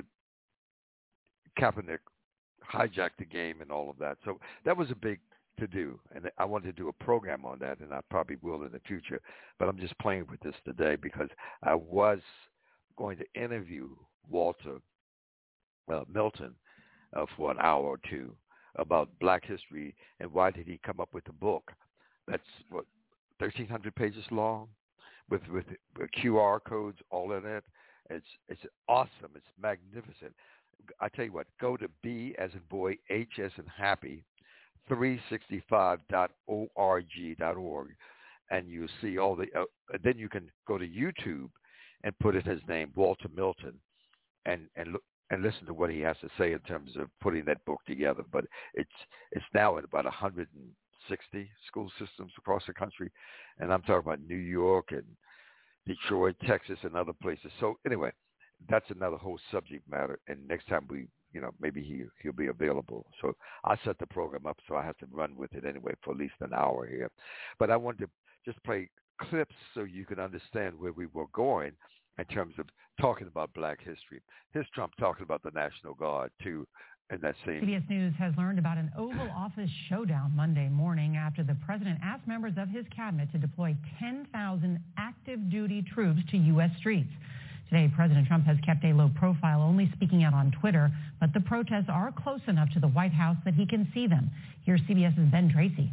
Kaepernick hijacked the game and all of that. So that was a big to-do, and I wanted to do a program on that, and I probably will in the future. But I'm just playing with this today because I was going to interview Walter uh, Milton uh, for an hour or two about Black history and why did he come up with the book that's, what, thirteen hundred pages long with, with Q R codes all in it. It's it's awesome. It's magnificent. I tell you what, go to B as in boy, H as in happy, three sixty-five dot org dot org, and you see all the. Uh, then you can go to YouTube and put in his name, Walter Milton, and and look and listen to what he has to say in terms of putting that book together. But it's it's now in about one hundred sixty school systems across the country, and I'm talking about New York and Detroit, Texas, and other places. So anyway, that's another whole subject matter. And next time we, you know, maybe he he'll be available. So I set the program up, so I have to run with it anyway for at least an hour here. But I wanted to just play clips so you can understand where we were going in terms of talking about Black history. Here's Trump talking about the National Guard too. And that same. C B S News has learned about an Oval Office showdown Monday morning after the president asked members of his cabinet to deploy ten thousand active duty troops to U S streets. Today, President Trump has kept a low profile, only speaking out on Twitter, but the protests are close enough to the White House that he can see them. Here's CBS's Ben Tracy.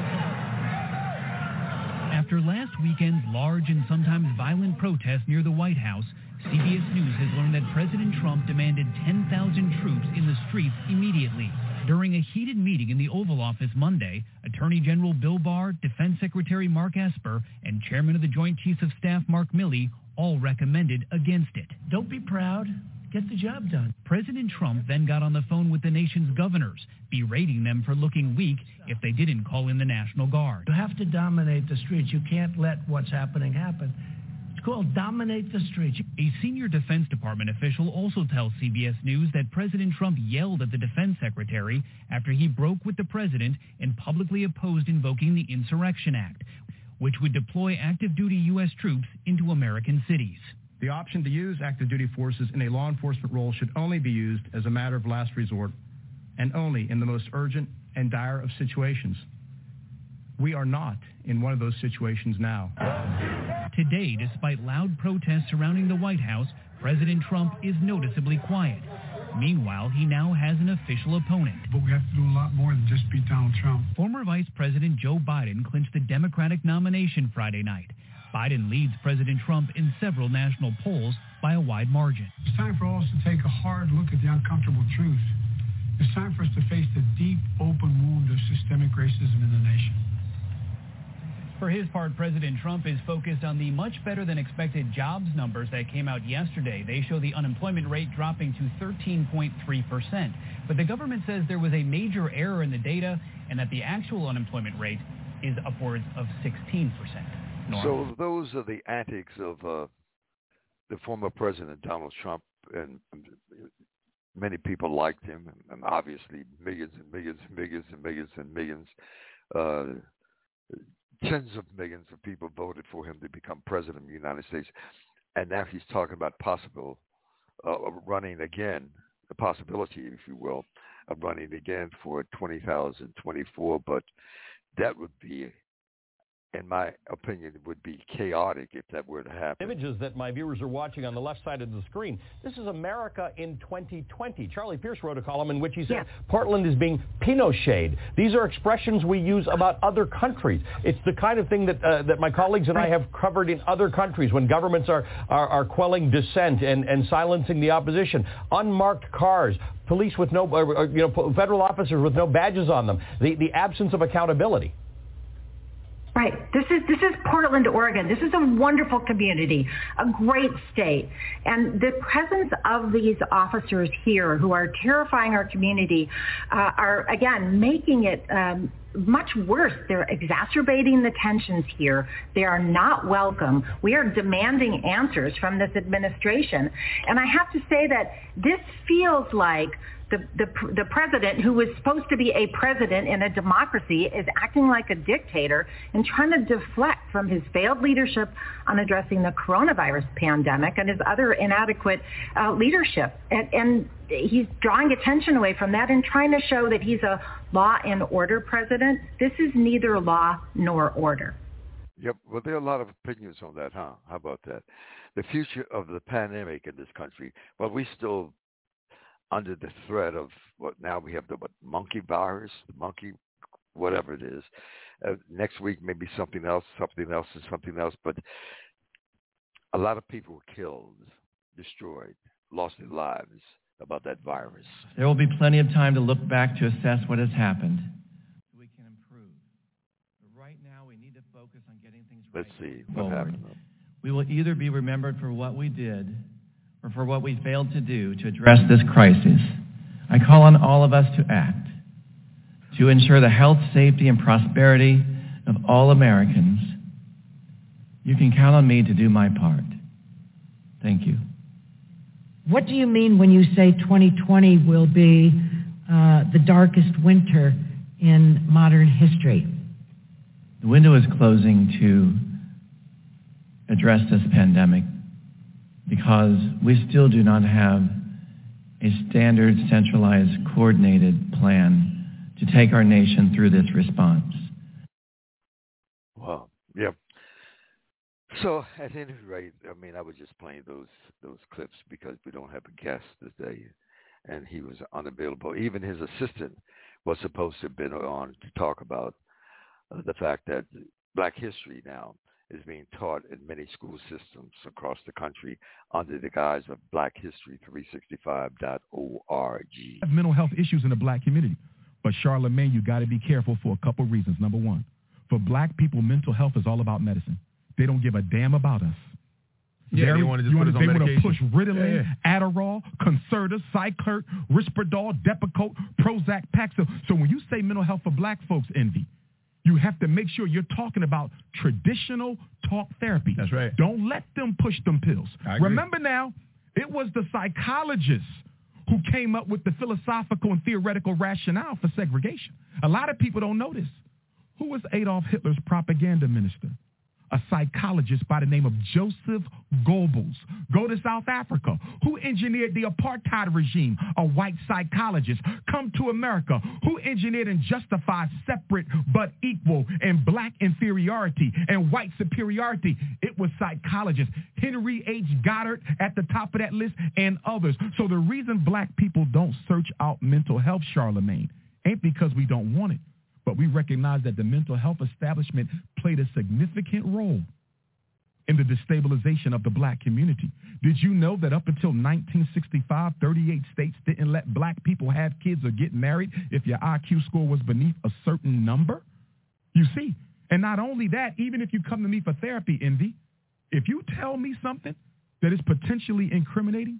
After last weekend's large and sometimes violent protests near the White House, C B S News has learned that President Trump demanded ten thousand troops in the streets immediately. During a heated meeting in the Oval Office Monday, Attorney General Bill Barr, Defense Secretary Mark Esper, and Chairman of the Joint Chiefs of Staff Mark Milley all recommended against it. Don't be proud. Get the job done. President Trump then got on the phone with the nation's governors, berating them for looking weak if they didn't call in the National Guard. You have to dominate the streets. You can't let what's happening happen. It's called dominate the streets. A senior Defense Department official also tells C B S News that President Trump yelled at the defense secretary after he broke with the president and publicly opposed invoking the Insurrection Act, which would deploy active duty U S troops into American cities. The option to use active duty forces in a law enforcement role should only be used as a matter of last resort and only in the most urgent and dire of situations. We are not in one of those situations now. Today, despite loud protests surrounding the White House, President Trump is noticeably quiet. Meanwhile, he now has an official opponent. But we have to do a lot more than just beat Donald Trump. Former Vice President Joe Biden clinched the Democratic nomination Friday night. Biden leads President Trump in several national polls by a wide margin. It's time for all of us to take a hard look at the uncomfortable truth. It's time for us to face the deep, open wound of systemic racism in the nation. For his part, President Trump is focused on the much better than expected jobs numbers that came out yesterday. They show the unemployment rate dropping to thirteen point three percent. But the government says there was a major error in the data and that the actual unemployment rate is upwards of sixteen percent. So those are the antics of uh, the former President Donald Trump, and many people liked him, and obviously millions and millions and millions and millions and millions, uh, tens of millions of people voted for him to become president of the United States. And now he's talking about possible uh, running again, the possibility, if you will, of running again for twenty thousand twenty-four. But that would be, in my opinion, it would be chaotic if that were to happen. Images that my viewers are watching on the left side of the screen. This is America in twenty twenty. Charlie Pierce wrote a column in which he said yeah. Portland is being Pinochet. These are expressions we use about other countries. It's the kind of thing that uh, that my colleagues and I have covered in other countries when governments are, are, are quelling dissent and, and silencing the opposition. Unmarked cars, police with no, uh, you know, federal officers with no badges on them. The, the absence of accountability. Right. This is this is Portland, Oregon. This is a wonderful community, a great state. And the presence of these officers here who are terrifying our community uh, are, again, making it um, much worse. They're exacerbating the tensions here. They are not welcome. We are demanding answers from this administration. And I have to say that this feels like The, the the president, who was supposed to be a president in a democracy, is acting like a dictator and trying to deflect from his failed leadership on addressing the coronavirus pandemic and his other inadequate uh, leadership. And, and he's drawing attention away from that and trying to show that he's a law and order president. This is neither law nor order. Yep. Well, there are a lot of opinions on that, huh? How about that? The future of the pandemic in this country. Well, we still under the threat of what now we have the what, monkey virus, the monkey, whatever it is. Uh, next week maybe something else, something else, and something else. But a lot of people were killed, destroyed, lost their lives about that virus. There will be plenty of time to look back to assess what has happened. We can improve. But right now we need to focus on getting things right. Let's see what forward. happened. We will either be remembered for what we did or for what we failed to do to address this crisis. I call on all of us to act, to ensure the health, safety, and prosperity of all Americans. You can count on me to do my part. Thank you. What do you mean when you say twenty twenty will be uh, the darkest winter in modern history? The window is closing to address this pandemic because we still do not have a standard, centralized, coordinated plan to take our nation through this response. Wow. Yeah. So at any rate, I mean, I was just playing those those clips because we don't have a guest today, and he was unavailable. Even his assistant was supposed to have been on to talk about uh, the fact that Black history now is being taught in many school systems across the country under the guise of black history three sixty-five dot org. Mental health issues in the Black community. But Charlamagne, you got to be careful for a couple reasons. Number one, for Black people, mental health is all about medicine. They don't give a damn about us. Yeah, Very, they want to just put us on They want medication. to push Ritalin, Yeah, yeah. Adderall, Concerta, Cyclert, Risperdal, Depakote, Prozac, Paxil. So when you say mental health for Black folks, Envy, you have to make sure you're talking about traditional talk therapy. That's right. Don't let them push them pills. I agree. Remember now, it was the psychologists who came up with the philosophical and theoretical rationale for segregation. A lot of people don't know this. Who was Adolf Hitler's propaganda minister? A psychologist by the name of Joseph Goebbels. Go to South Africa. Who engineered the apartheid regime? A white psychologist. Come to America. Who engineered and justified separate but equal and Black inferiority and white superiority? It was psychologists. Henry H. Goddard at the top of that list and others. So the reason Black people don't search out mental health, Charlamagne, ain't because we don't want it. But we recognize that the mental health establishment played a significant role in the destabilization of the Black community. Did you know that up until nineteen sixty-five, thirty-eight states didn't let Black people have kids or get married if your I Q score was beneath a certain number? You see, and not only that, even if you come to me for therapy, Envy, if you tell me something that is potentially incriminating,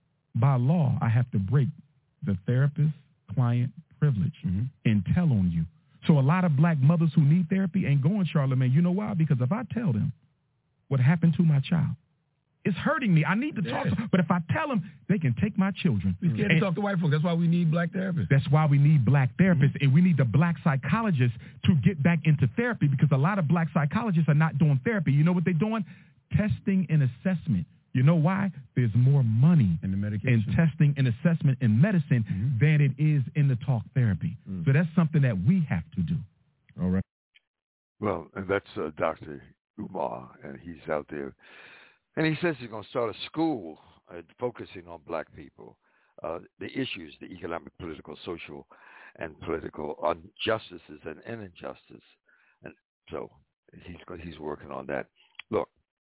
by law, I have to break the therapist-client privilege mm-hmm. and tell on you. So a lot of Black mothers who need therapy ain't going, Charlamagne. You know why? Because if I tell them what happened to my child, it's hurting me. I need to yeah. talk to them. But if I tell them, they can take my children. We can't and talk to white folks. That's why we need Black therapists. That's why we need Black therapists. Mm-hmm. And we need the Black psychologists to get back into therapy because a lot of Black psychologists are not doing therapy. You know what they're doing? Testing and assessment. You know why? There's more money in, the in testing and assessment in medicine mm-hmm. than it is in the talk therapy. Mm. So that's something that we have to do. All right. Well, and that's uh, Doctor Umar, and he's out there. And he says he's going to start a school uh, focusing on Black people, uh, the issues, the economic, political, social, and political injustices and injustice. And so he's he's working on that. Look.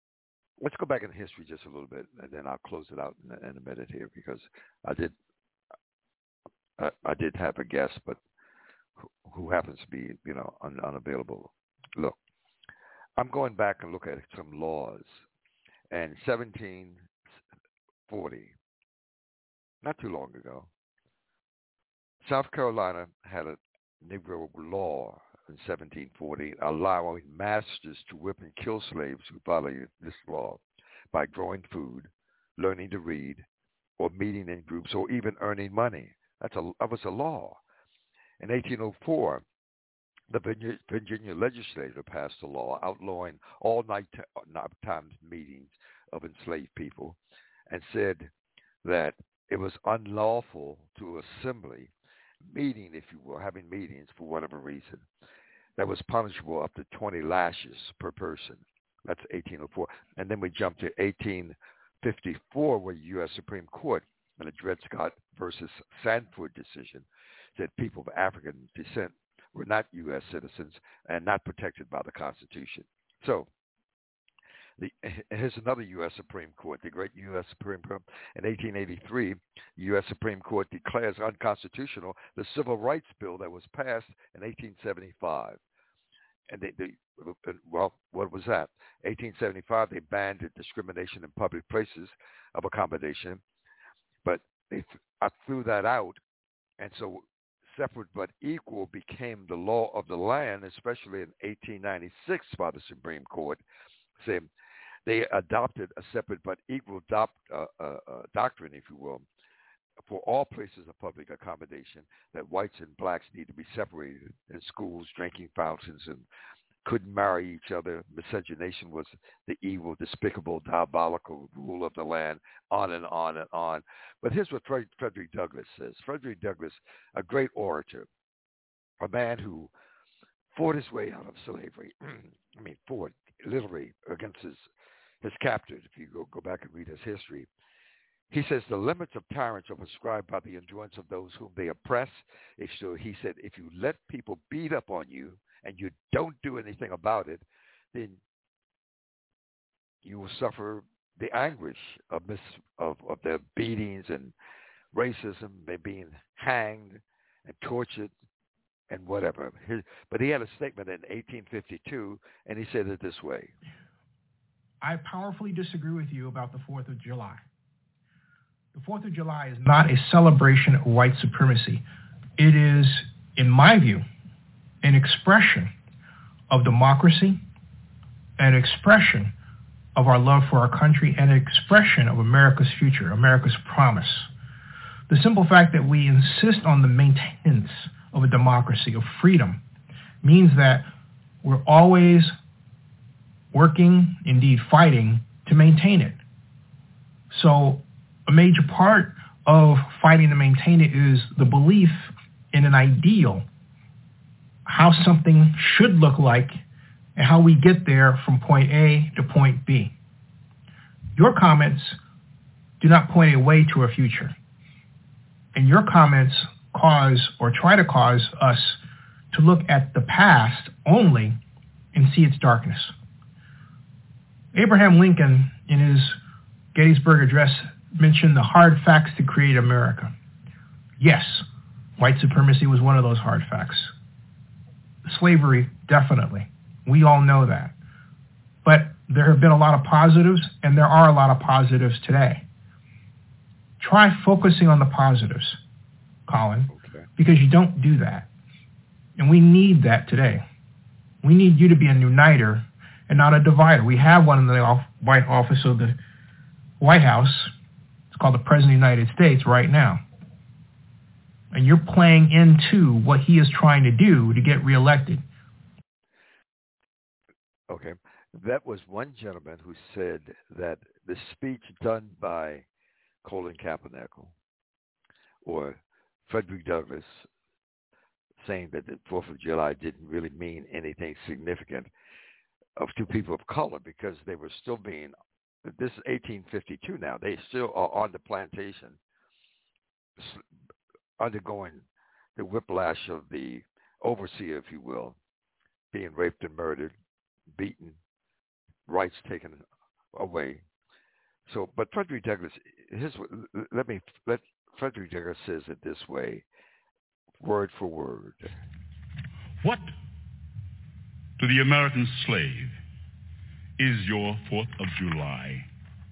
Let's go back in history just a little bit, and then I'll close it out in, in a minute here because I did I, I did have a guest, but who, who happens to be you know un, unavailable. Look, I'm going back and look at some laws, and seventeen forty, not too long ago, South Carolina had a Negro law in seventeen forty, allowing masters to whip and kill slaves who violated this law by growing food, learning to read, or meeting in groups, or even earning money. That's a, that was a law. In eighteen oh four, the Virginia, Virginia legislature passed a law outlawing all night nighttime meetings of enslaved people and said that it was unlawful to assembly, meeting, if you will, having meetings for whatever reason, that was punishable up to twenty lashes per person. That's eighteen oh four. And then we jump to eighteen fifty-four, where the U S Supreme Court, in a Dred Scott versus Sanford decision, said people of African descent were not U S citizens and not protected by the Constitution. So the, here's another U S Supreme Court, the great U S Supreme Court. In eighteen eighty-three, the U S Supreme Court declares unconstitutional the Civil Rights Bill that was passed in eighteen seventy-five. And they, they, well, what was that? eighteen seventy-five, they banned discrimination in public places of accommodation, but they I threw that out, and so separate but equal became the law of the land, especially in eighteen ninety-six by the Supreme Court, saying they adopted a separate but equal doc, uh, uh, uh, doctrine, if you will, for all places of public accommodation, that whites and blacks need to be separated in schools, drinking fountains, and couldn't marry each other. Miscegenation was the evil, despicable, diabolical rule of the land, on and on and on. But here's what Frederick Douglass says. Frederick Douglass, a great orator, a man who fought his way out of slavery. I mean, fought literally against his, his captors. If you go, go back and read his history, he says the limits of tyrants are prescribed by the endurance of those whom they oppress. If so, he said, if you let people beat up on you and you don't do anything about it, then you will suffer the anguish of, mis- of, of their beatings and racism, they being hanged and tortured and whatever. His, but he had a statement in eighteen fifty-two, and he said it this way. I powerfully disagree with you about the fourth of July. The fourth of July is not a celebration of white supremacy. It is, in my view, an expression of democracy, an expression of our love for our country, and an expression of America's future, America's promise. The simple fact that we insist on the maintenance of a democracy, of freedom, means that we're always working, indeed fighting, to maintain it. So a major part of fighting to maintain it is the belief in an ideal, how something should look like, and how we get there from point A to point B. Your comments do not point a way to a future. And your comments cause, or try to cause, us to look at the past only and see its darkness. Abraham Lincoln, in his Gettysburg Address, mentioned the hard facts to create America. Yes, white supremacy was one of those hard facts. Slavery, definitely. We all know that. But there have been a lot of positives, and there are a lot of positives today. Try focusing on the positives, Colin, okay, because you don't do that. And we need that today. We need you to be a uniter and not a divider. We have one in the White Office of the White House. It's called the President of the United States right now. And you're playing into what he is trying to do to get reelected. Okay. That was one gentleman who said that the speech done by Colin Kaepernick or Frederick Douglass saying that the fourth of July didn't really mean anything significant of to people of color because they were still being, this is eighteen fifty-two now, they still are on the plantation undergoing the whiplash of the overseer, if you will, being raped and murdered, beaten, rights taken away. So, but Frederick Douglass, his, let me, let Frederick Douglass says it this way, word for word. What to the American slave is your fourth of July?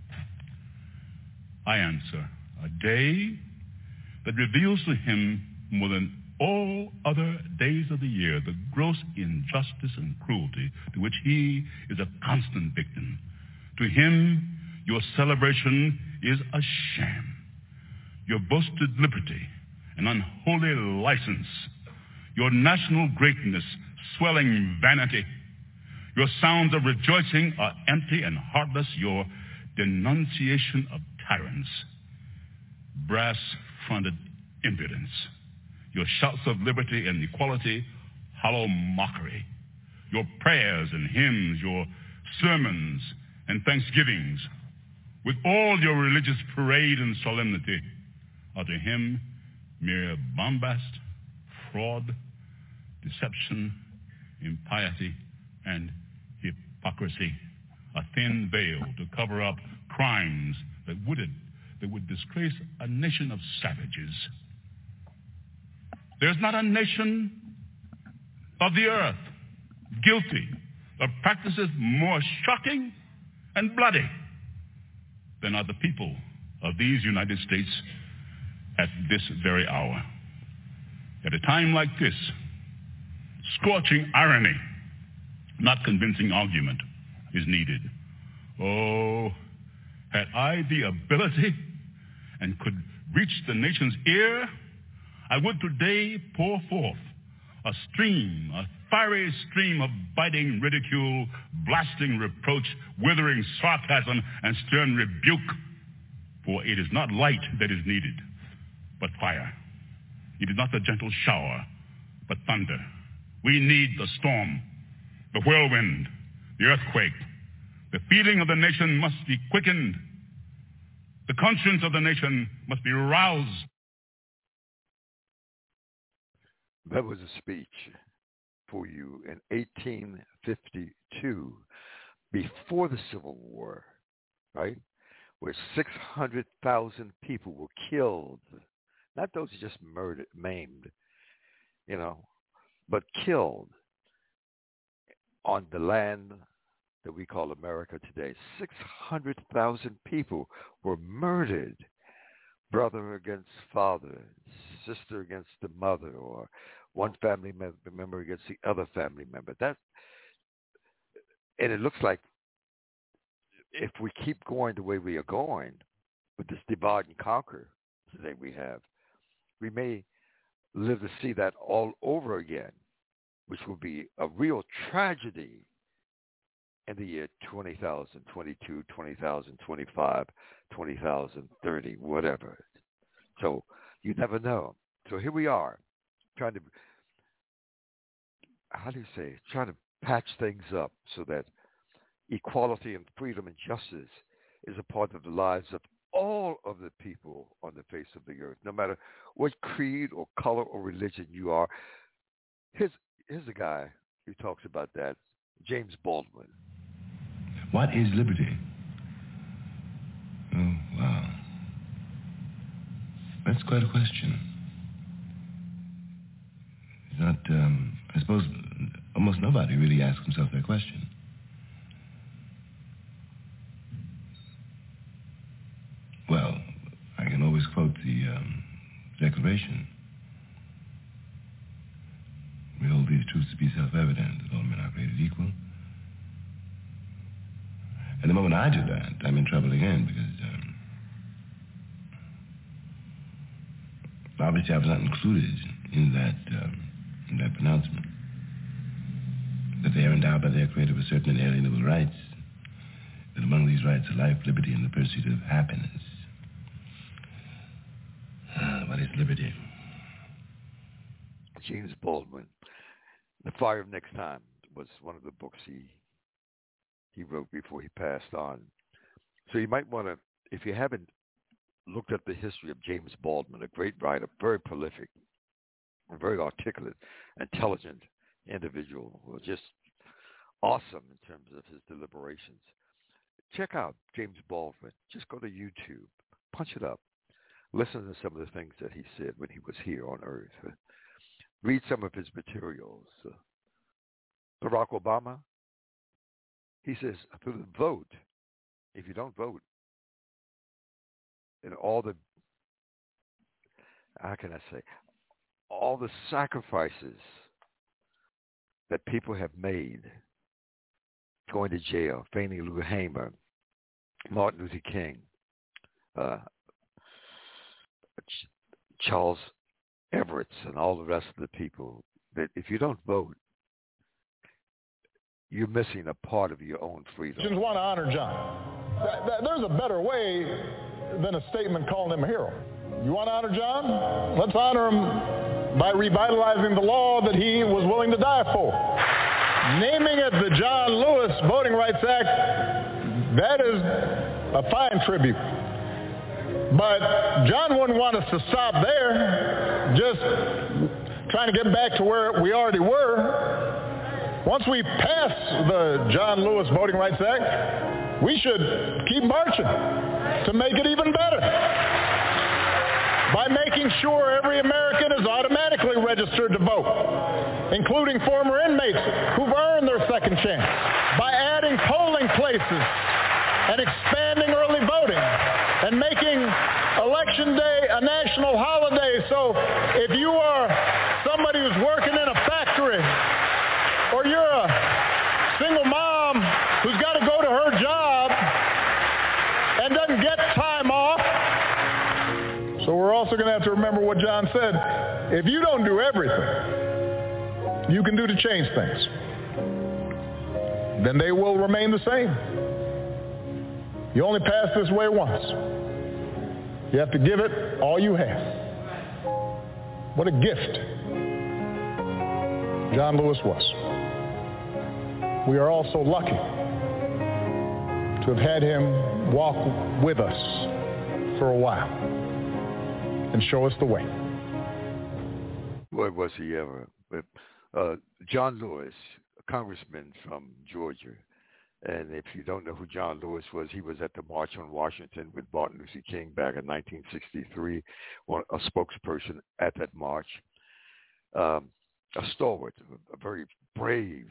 I answer, a day that reveals to him more than all other days of the year the gross injustice and cruelty to which he is a constant victim. To him, your celebration is a sham. Your boasted liberty, an unholy license. Your national greatness, swelling vanity. Your sounds of rejoicing are empty and heartless. Your denunciation of tyrants, brass-fronted impudence. Your shouts of liberty and equality, hollow mockery. Your prayers and hymns, your sermons and thanksgivings, with all your religious parade and solemnity, are to him mere bombast, fraud, deception, impiety, and hypocrisy, a thin veil to cover up crimes that would, that would disgrace a nation of savages. There's not a nation of the earth guilty of practices more shocking and bloody than are the people of these United States at this very hour. At a time like this, scorching irony, not convincing argument, is needed. Oh, had I the ability and could reach the nation's ear, I would today pour forth a stream, a fiery stream of biting ridicule, blasting reproach, withering sarcasm, and stern rebuke. For it is not light that is needed, but fire. It is not the gentle shower, but thunder. We need the storm, the whirlwind, the earthquake. The feeling of the nation must be quickened. The conscience of the nation must be roused. That was a speech for you in eighteen fifty-two, before the Civil War, right? Where six hundred thousand people were killed. Not those just murdered, maimed, you know, but killed on the land that we call America today. six hundred thousand people were murdered. Brother against father, sister against the mother, or one family member against the other family member. That, and it looks like if we keep going the way we are going with this divide and conquer that we have, we may live to see that all over again, which will be a real tragedy in the year twenty thousand twenty-two, twenty thousand twenty-five, twenty thousand thirty, whatever. So you never know. So here we are, trying to, how do you say, trying to patch things up so that equality and freedom and justice is a part of the lives of all of the people on the face of the earth, no matter what creed or color or religion you are. Here's, here's a guy who talks about that, James Baldwin. What is liberty? Oh, wow. That's quite a question. It's not, um, I suppose almost nobody really asks himself that question. Well, I can always quote the um, Declaration. We hold these truths to be self-evident, that all men are created equal. And the moment I do that, I'm in trouble again, because um, obviously I was not included in that um, in that pronouncement. That they are endowed by their Creator with certain inalienable rights. That among these rights are life, liberty, and the pursuit of happiness. Uh, what is liberty? James Baldwin. The Fire of Next Time was one of the books he he wrote before he passed on. So you might want to, if you haven't looked at the history of James Baldwin, a great writer, very prolific, a very articulate, intelligent individual, just awesome in terms of his deliberations. Check out James Baldwin. Just go to YouTube, punch it up, listen to some of the things that he said when he was here on Earth. Read some of his materials. Uh, Barack Obama, he says, through the vote, if you don't vote, and all the, how can I say, all the sacrifices that people have made, going to jail, Fannie Lou Hamer, Martin Luther King, uh, Ch- Charles Everett, and all the rest of the people, that if you don't vote, you're missing a part of your own freedom. Christians want to honor John. There's a better way than a statement calling him a hero. You want to honor John? Let's honor him by revitalizing the law that he was willing to die for. Naming it the John Lewis Voting Rights Act, that is a fine tribute. But John wouldn't want us to stop there, just trying to get back to where we already were. Once we pass the John Lewis Voting Rights Act, we should keep marching to make it even better by making sure every American is automatically registered to vote, including former inmates who've earned their second chance, by adding polling places and expanding early voting and making Election Day a national holiday. So if you are somebody who's working in a factory, or you're a single mom who's got to go to her job also going to have to remember what John said. If you don't do everything you can do to change things, then they will remain the same. You only pass this way once. You have to give it all you have. What a gift John Lewis was. We are all so lucky to have had him walk with us for a while and show us the way. Boy, was he ever. But, uh, John Lewis, a congressman from Georgia. And if you don't know who John Lewis was, he was at the March on Washington with Martin Luther King back in nineteen sixty-three, one, a spokesperson at that march. Um, a stalwart, a very brave,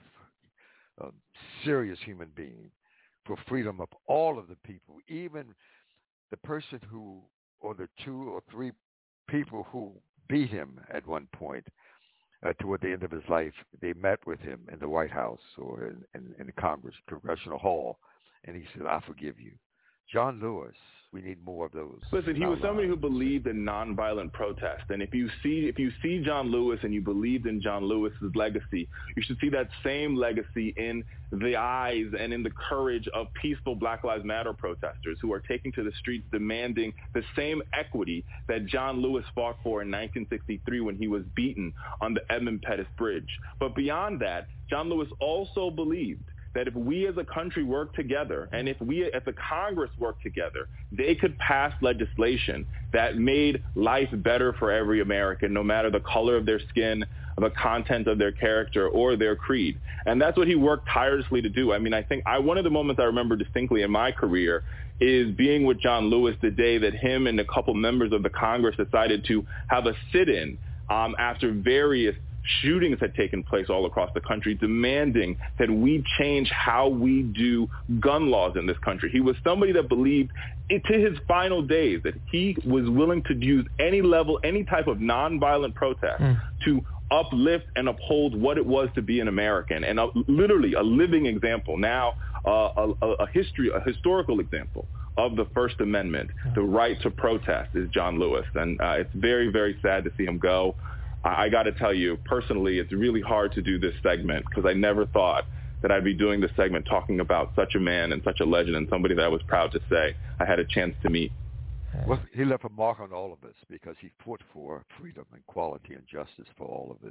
uh, serious human being for freedom of all of the people, even the person who, or the two or three people who beat him at one point. Uh, toward the end of his life, they met with him in the White House or in, in, in the Congress, Congressional Hall, and he said, I forgive you. John Lewis, we need more of those. Listen, he was somebody who believed in nonviolent protest. And if you see if you see John Lewis and you believed in John Lewis's legacy, you should see that same legacy in the eyes and in the courage of peaceful Black Lives Matter protesters who are taking to the streets demanding the same equity that John Lewis fought for in nineteen sixty-three when he was beaten on the Edmund Pettus Bridge. But beyond that, John Lewis also believed that if we as a country work together and if we as a Congress work together, they could pass legislation that made life better for every American, no matter the color of their skin, the content of their character, or their creed. And that's what he worked tirelessly to do. I mean, I think I, one of the moments I remember distinctly in my career is being with John Lewis the day that him and a couple members of the Congress decided to have a sit-in um, after various shootings had taken place all across the country, demanding that we change how we do gun laws in this country. He was somebody that believed into his final days that he was willing to use any level, any type of nonviolent protest mm. to uplift and uphold what it was to be an American, and a, literally a living example, now uh, a, a history, a historical example of the First Amendment, the right to protest, is John Lewis. And uh, it's very, very sad to see him go. I got to tell you, personally, it's really hard to do this segment because I never thought that I'd be doing this segment talking about such a man and such a legend and somebody that I was proud to say I had a chance to meet. Well, he left a mark on all of us because he fought for freedom and equality and justice for all of us.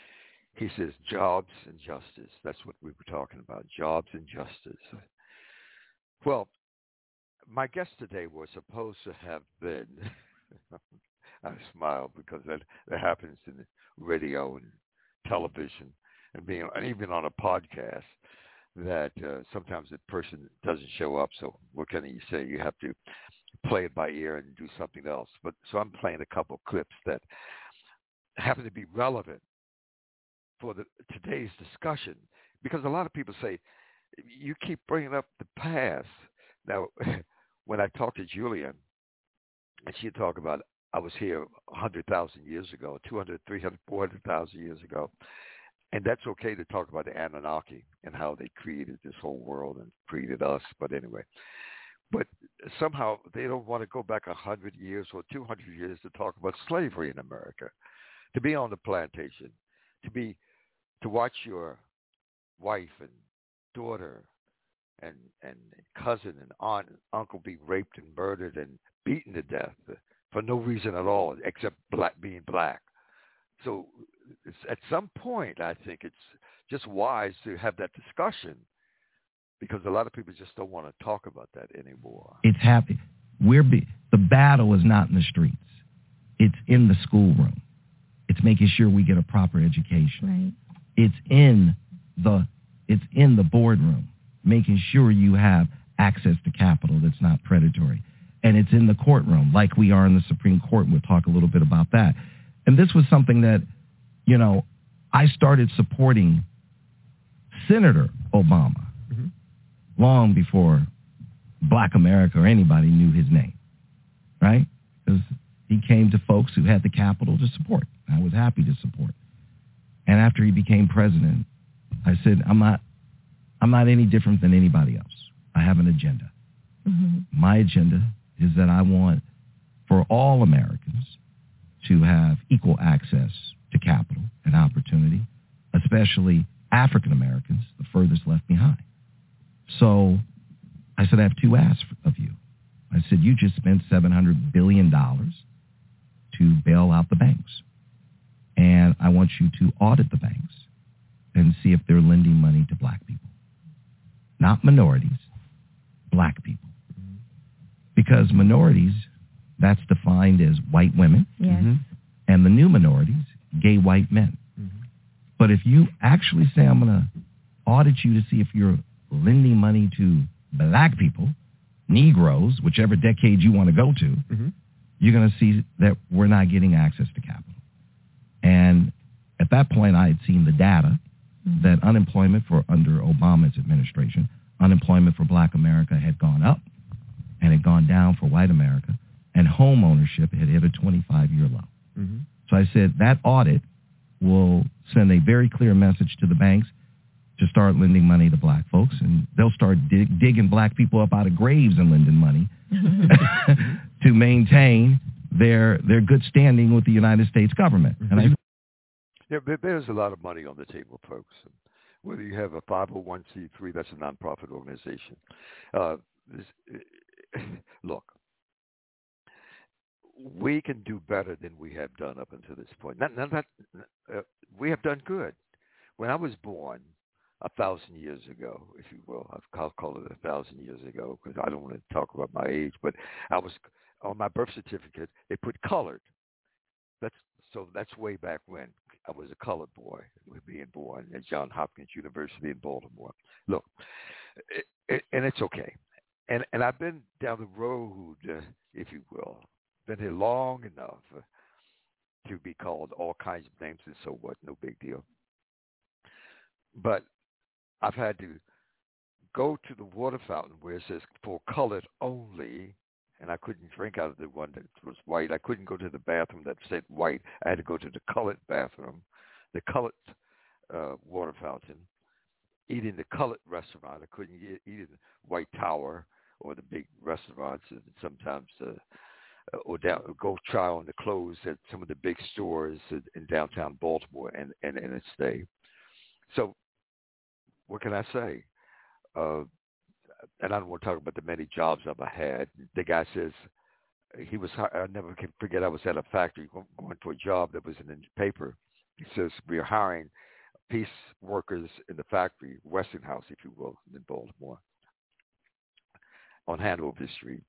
He says jobs and justice. That's what we were talking about, jobs and justice. Well, my guest today was supposed to have been... I smile because that, that happens in radio and television and being and even on a podcast that uh, sometimes the person doesn't show up. So what can you say? You have to play it by ear and do something else. But so I'm playing a couple clips that happen to be relevant for the today's discussion because a lot of people say you keep bringing up the past. Now, when I talked to Julian and she talked about I was here one hundred thousand years ago, two hundred, three hundred, four hundred thousand years ago. And that's okay to talk about the Anunnaki and how they created this whole world and created us. But anyway, but somehow they don't want to go back one hundred years or two hundred years to talk about slavery in America, to be on the plantation, to be, to watch your wife and daughter and, and cousin and aunt and uncle be raped and murdered and beaten to death for no reason at all except black, being black. So it's, at some point, I think it's just wise to have that discussion because a lot of people just don't want to talk about that anymore. It's happy. We're be, the battle is not in the streets. It's in the schoolroom. It's making sure we get a proper education. Right. It's in the it's in the boardroom, making sure you have access to capital that's not predatory. And it's in the courtroom, like we are in the Supreme Court, and we'll talk a little bit about that. And this was something that, you know, I started supporting Senator Obama mm-hmm. long before Black America or anybody knew his name, right? Because he came to folks who had the capital to support. I was happy to support. And after he became president, I said, I'm not, I'm not any different than anybody else. I have an agenda. Mm-hmm. My agenda is that I want for all Americans to have equal access to capital and opportunity, especially African Americans, the furthest left behind. So I said, I have two asks of you. I said, you just spent seven hundred billion dollars to bail out the banks. And I want you to audit the banks and see if they're lending money to black people. Not minorities, black people. Because minorities, that's defined as white women. Yes. Mm-hmm. And the new minorities, gay white men. Mm-hmm. But if you actually say, I'm going to audit you to see if you're lending money to black people, Negroes, whichever decade you want to go to, mm-hmm. you're going to see that we're not getting access to capital. And at that point, I had seen the data mm-hmm. that unemployment for under Obama's administration, unemployment for black America had gone up and had gone down for white America, and home ownership had hit a twenty-five-year low. Mm-hmm. So I said that audit will send a very clear message to the banks to start lending money to black folks, and they'll start dig- digging black people up out of graves and lending money to maintain their their good standing with the United States government. And I, yeah, there's a lot of money on the table, folks. Whether you have a five oh one c three, that's a nonprofit organization. Uh, this, look, we can do better than we have done up until this point. Not, not, not, uh, we have done good. When I was born, a thousand years ago, if you will, I'll call it a thousand years ago because I don't want to talk about my age, but I was, on my birth certificate, they put colored. That's so that's way back when I was a colored boy being born at Johns Hopkins University in Baltimore. Look, it, it, and it's okay. And and I've been down the road, uh, if you will, been here long enough uh, to be called all kinds of names, and so what, no big deal. But I've had to go to the water fountain where it says for colored only, and I couldn't drink out of the one that was white. I couldn't go to the bathroom that said white. I had to go to the colored bathroom, the colored uh, water fountain, eat in the colored restaurant. I couldn't eat, eat in the White Tower or the big restaurants, and sometimes uh, or down, go try on the clothes at some of the big stores in downtown Baltimore and, and, and stay. So what can I say? Uh, and I don't want to talk about the many jobs I've had. The guy says he was, I never can forget, I was at a factory going for a job that was in the paper. He says, we are hiring piece workers in the factory, Westinghouse, if you will, in Baltimore, on Hanover Street.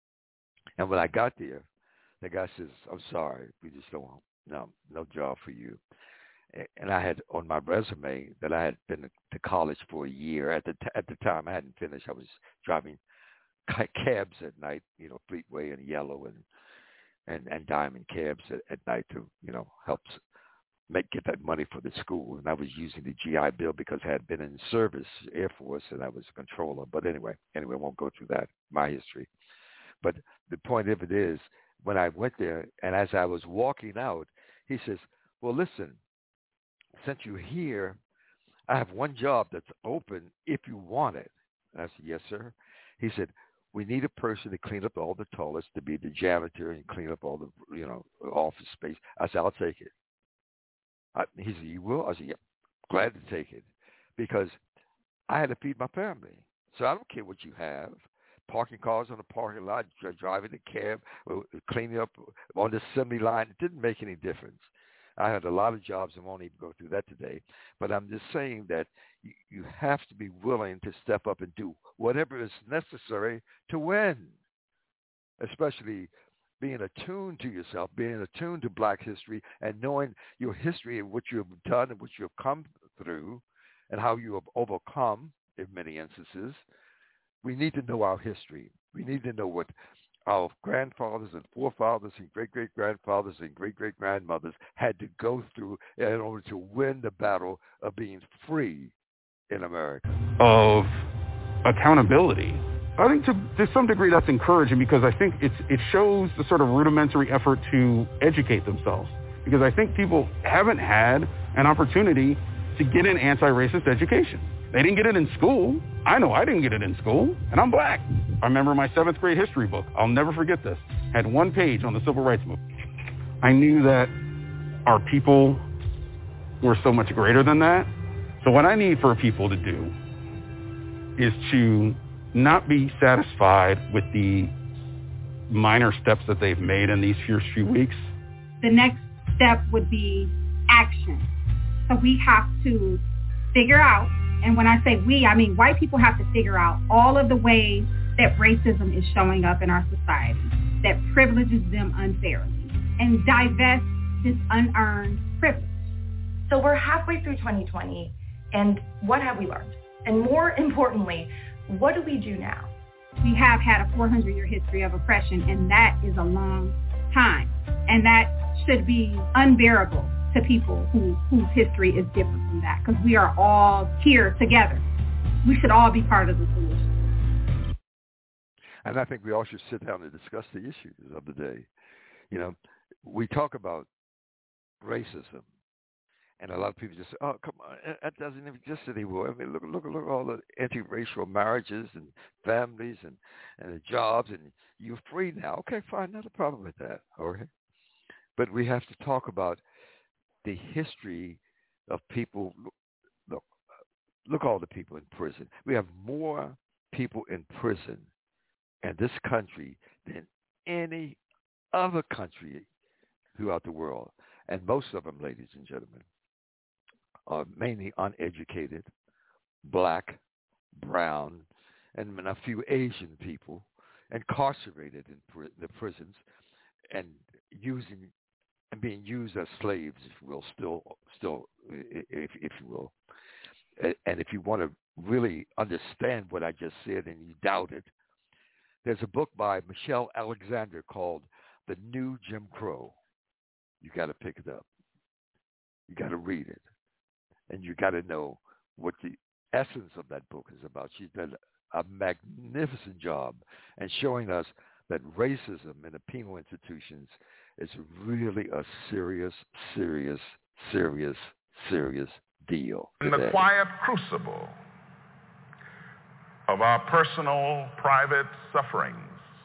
And when I got there, the guy says, I'm sorry, we just don't, no, no job for you. And I had on my resume that I had been to college for a year. At the t- at the time, I hadn't finished. I was driving cabs at night, you know, Fleetway and Yellow and and, and Diamond cabs at, at night to, you know, help make get that money for the school. And I was using the G I Bill because I had been in service, Air Force, and I was a controller. But anyway, anyway, I won't go through that, my history. But the point of it is, when I went there, and as I was walking out, he says, well, listen, since you're here, I have one job that's open if you want it. And I said, yes, sir. He said, we need a person to clean up all the toilets, to be the janitor and clean up all the, you know, office space. I said, I'll take it. I, he said, you will? I said, yeah, glad to take it. Because I had to feed my family. So I don't care what you have. Parking cars on the parking lot, driving the cab, cleaning up on the assembly line. It didn't make any difference. I had a lot of jobs and won't even go through that today. But I'm just saying that you, you have to be willing to step up and do whatever is necessary to win, especially being attuned to yourself, being attuned to black history and knowing your history and what you have done and what you have come through and how you have overcome in many instances. We need to know our history. We need to know what our grandfathers and forefathers and great-great-grandfathers and great-great-grandmothers had to go through in order to win the battle of being free in America. Of accountability. I think to, to some degree that's encouraging because I think it's, it shows the sort of rudimentary effort to educate themselves. Because I think people haven't had an opportunity to get an anti-racist education. They didn't get it in school. I know I didn't get it in school, and I'm black. I remember my seventh grade history book. I'll never forget this. had one page on the civil rights movement, I knew that our people were so much greater than that. So what I need for people to do is to not be satisfied with the minor steps that they've made in these first few weeks. The next step would be action. So we have to figure out, and when I say we, I mean white people have to figure out all of the ways that racism is showing up in our society, that privileges them unfairly, and divest this unearned privilege. So we're halfway through twenty twenty, and what have we learned? And more importantly, what do we do now? We have had a four hundred year history of oppression, and that is a long time. And that should be unbearable to people who, whose history is different from that, because we are all here together. We should all be part of the solution. And I think we all should sit down and discuss the issues of the day. You know, we talk about racism, and a lot of people just say, oh, come on, that doesn't exist anymore. I mean, look, look, look at all the interracial marriages and families and, and the jobs, and you're free now. Okay, fine, not a problem with that, all right? But we have to talk about the history of people. Look, look all the people in prison. We have more people in prison in this country than any other country throughout the world. And most of them, ladies and gentlemen, are mainly uneducated, black, brown, and a few Asian people incarcerated in pr- the prisons and using and being used as slaves, if you will, still, still, if, if you will. And if you want to really understand what I just said and you doubt it, there's a book by Michelle Alexander called The New Jim Crow. You got to pick it up. You got to read it. And you got to know what the essence of that book is about. She's done a magnificent job in showing us that racism in the penal institutions is really a serious, serious, serious, serious deal In today. the quiet crucible of our personal, private sufferings,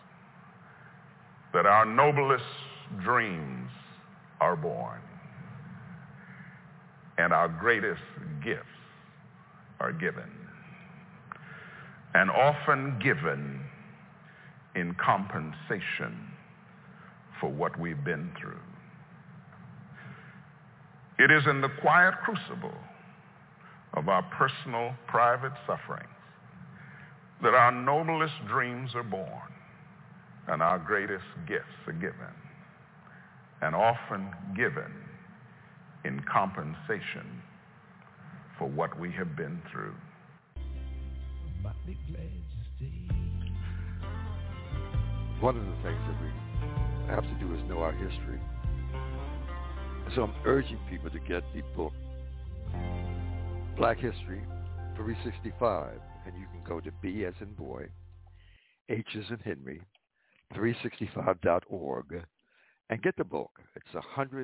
that our noblest dreams are born, and our greatest gifts are given, and often given in compensation for what we've been through. It is in the quiet crucible of our personal, private sufferings that our noblest dreams are born and our greatest gifts are given, and often given in compensation for what we have been through. One of the things that we have to do is know our history. So I'm urging people to get the book, Black History three sixty-five, and you can go to B as in boy, H as in Henry, three sixty-five dot org, and get the book. It's a hundred,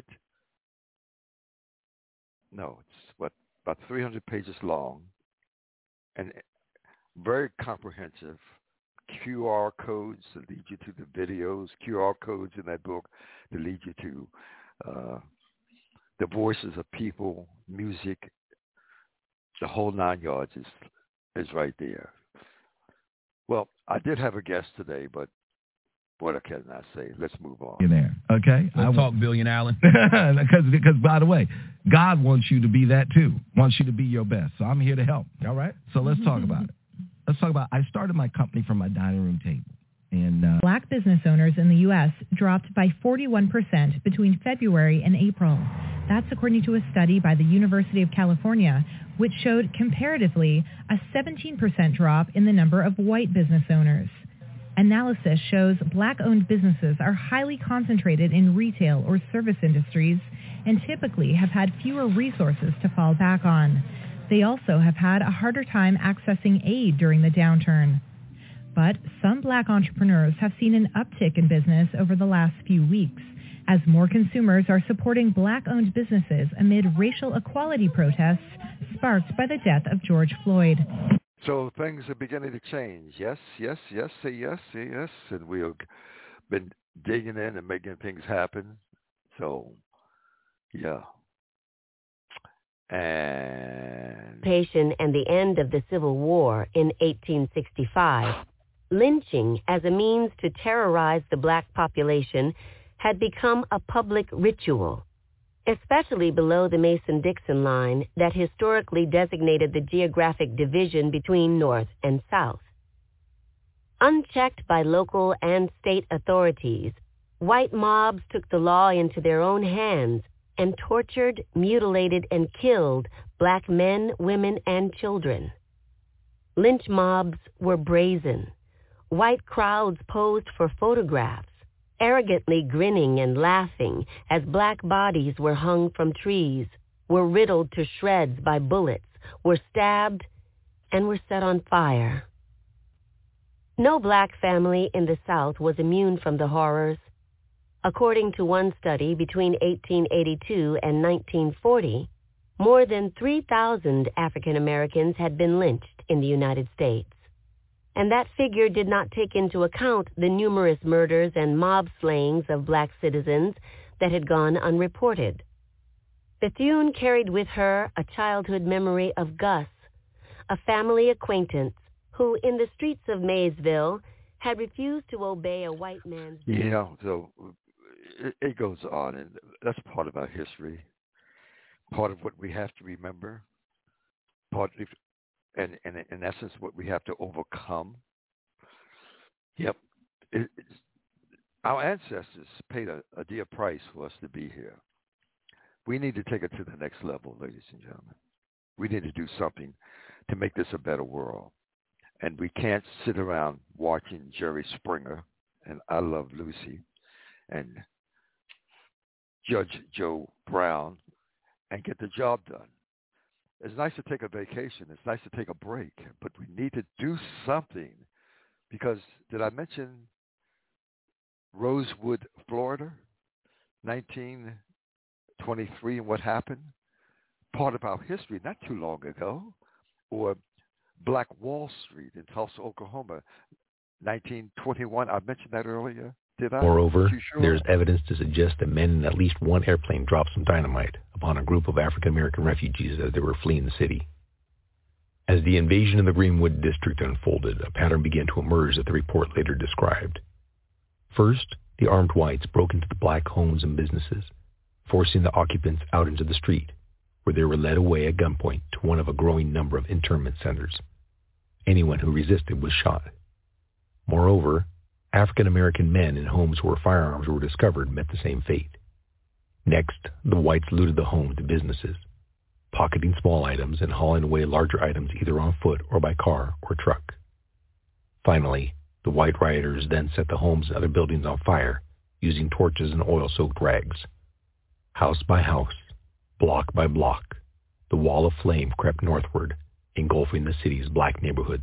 no, it's what, about three hundred pages long, and very comprehensive. Q R codes that lead you to the videos, Q R codes in that book that lead you to uh, the voices of people, music, the whole nine yards is is right there. Well, I did have a guest today, but what can I say? Let's move on. You're there, okay? Let's I talk, Billion Allen. Because, because, by the way, God wants you to be that too. Wants you to be your best. So I'm here to help. All right? So let's talk about it. Let's talk about, I started my company from my dining room table. And uh, Black business owners in the U S dropped by forty-one percent between February and April. That's according to a study by the University of California, which showed comparatively a seventeen percent drop in the number of white business owners. Analysis shows Black-owned businesses are highly concentrated in retail or service industries and typically have had fewer resources to fall back on. They also have had a harder time accessing aid during the downturn. But some Black entrepreneurs have seen an uptick in business over the last few weeks, as more consumers are supporting Black-owned businesses amid racial equality protests sparked by the death of George Floyd. So things are beginning to change. Yes, yes, yes, say yes, say yes. And we have been digging in and making things happen. So, yeah. And and the end of the Civil War in eighteen sixty-five, lynching as a means to terrorize the black population had become a public ritual, especially below the Mason-Dixon line that historically designated the geographic division between North and South. Unchecked by local and state authorities, white mobs took the law into their own hands and tortured, mutilated, and killed black men, women, and children. Lynch mobs were brazen. White crowds posed for photographs, arrogantly grinning and laughing as black bodies were hung from trees, were riddled to shreds by bullets, were stabbed, and were set on fire. No black family in the South was immune from the horrors. According to one study, between eighteen eighty-two and nineteen forty, more than three thousand African Americans had been lynched in the United States. And that figure did not take into account the numerous murders and mob slayings of black citizens that had gone unreported. Bethune carried with her a childhood memory of Gus, a family acquaintance who, in the streets of Maysville, had refused to obey a white man's... Yeah, so it, it goes on, and that's part of our history, part of what we have to remember, part of, and, and in essence, what we have to overcome. Yep. It, it's, our ancestors paid a, a dear price for us to be here. We need to take it to the next level, ladies and gentlemen. We need to do something to make this a better world. And we can't sit around watching Jerry Springer and I Love Lucy and Judge Joe Brown and get the job done. It's nice to take a vacation. It's nice to take a break. But we need to do something because, did I mention Rosewood, Florida, nineteen twenty-three, and what happened? Part of our history not too long ago. Or Black Wall Street in Tulsa, Oklahoma, nineteen twenty-one. I mentioned that earlier. Did I? Moreover, sure? There's evidence to suggest that men in at least one airplane dropped some dynamite upon a group of African-American refugees as they were fleeing the city. As the invasion of the Greenwood district unfolded, a pattern began to emerge that the report later described. First, the armed whites broke into the black homes and businesses, forcing the occupants out into the street, where they were led away at gunpoint to one of a growing number of internment centers. Anyone who resisted was shot. Moreover, African-American men in homes where firearms were discovered met the same fate. Next, the whites looted the homes and businesses, pocketing small items and hauling away larger items either on foot or by car or truck. Finally, the white rioters then set the homes and other buildings on fire using torches and oil-soaked rags. House by house, block by block, the wall of flame crept northward, engulfing the city's black neighborhoods.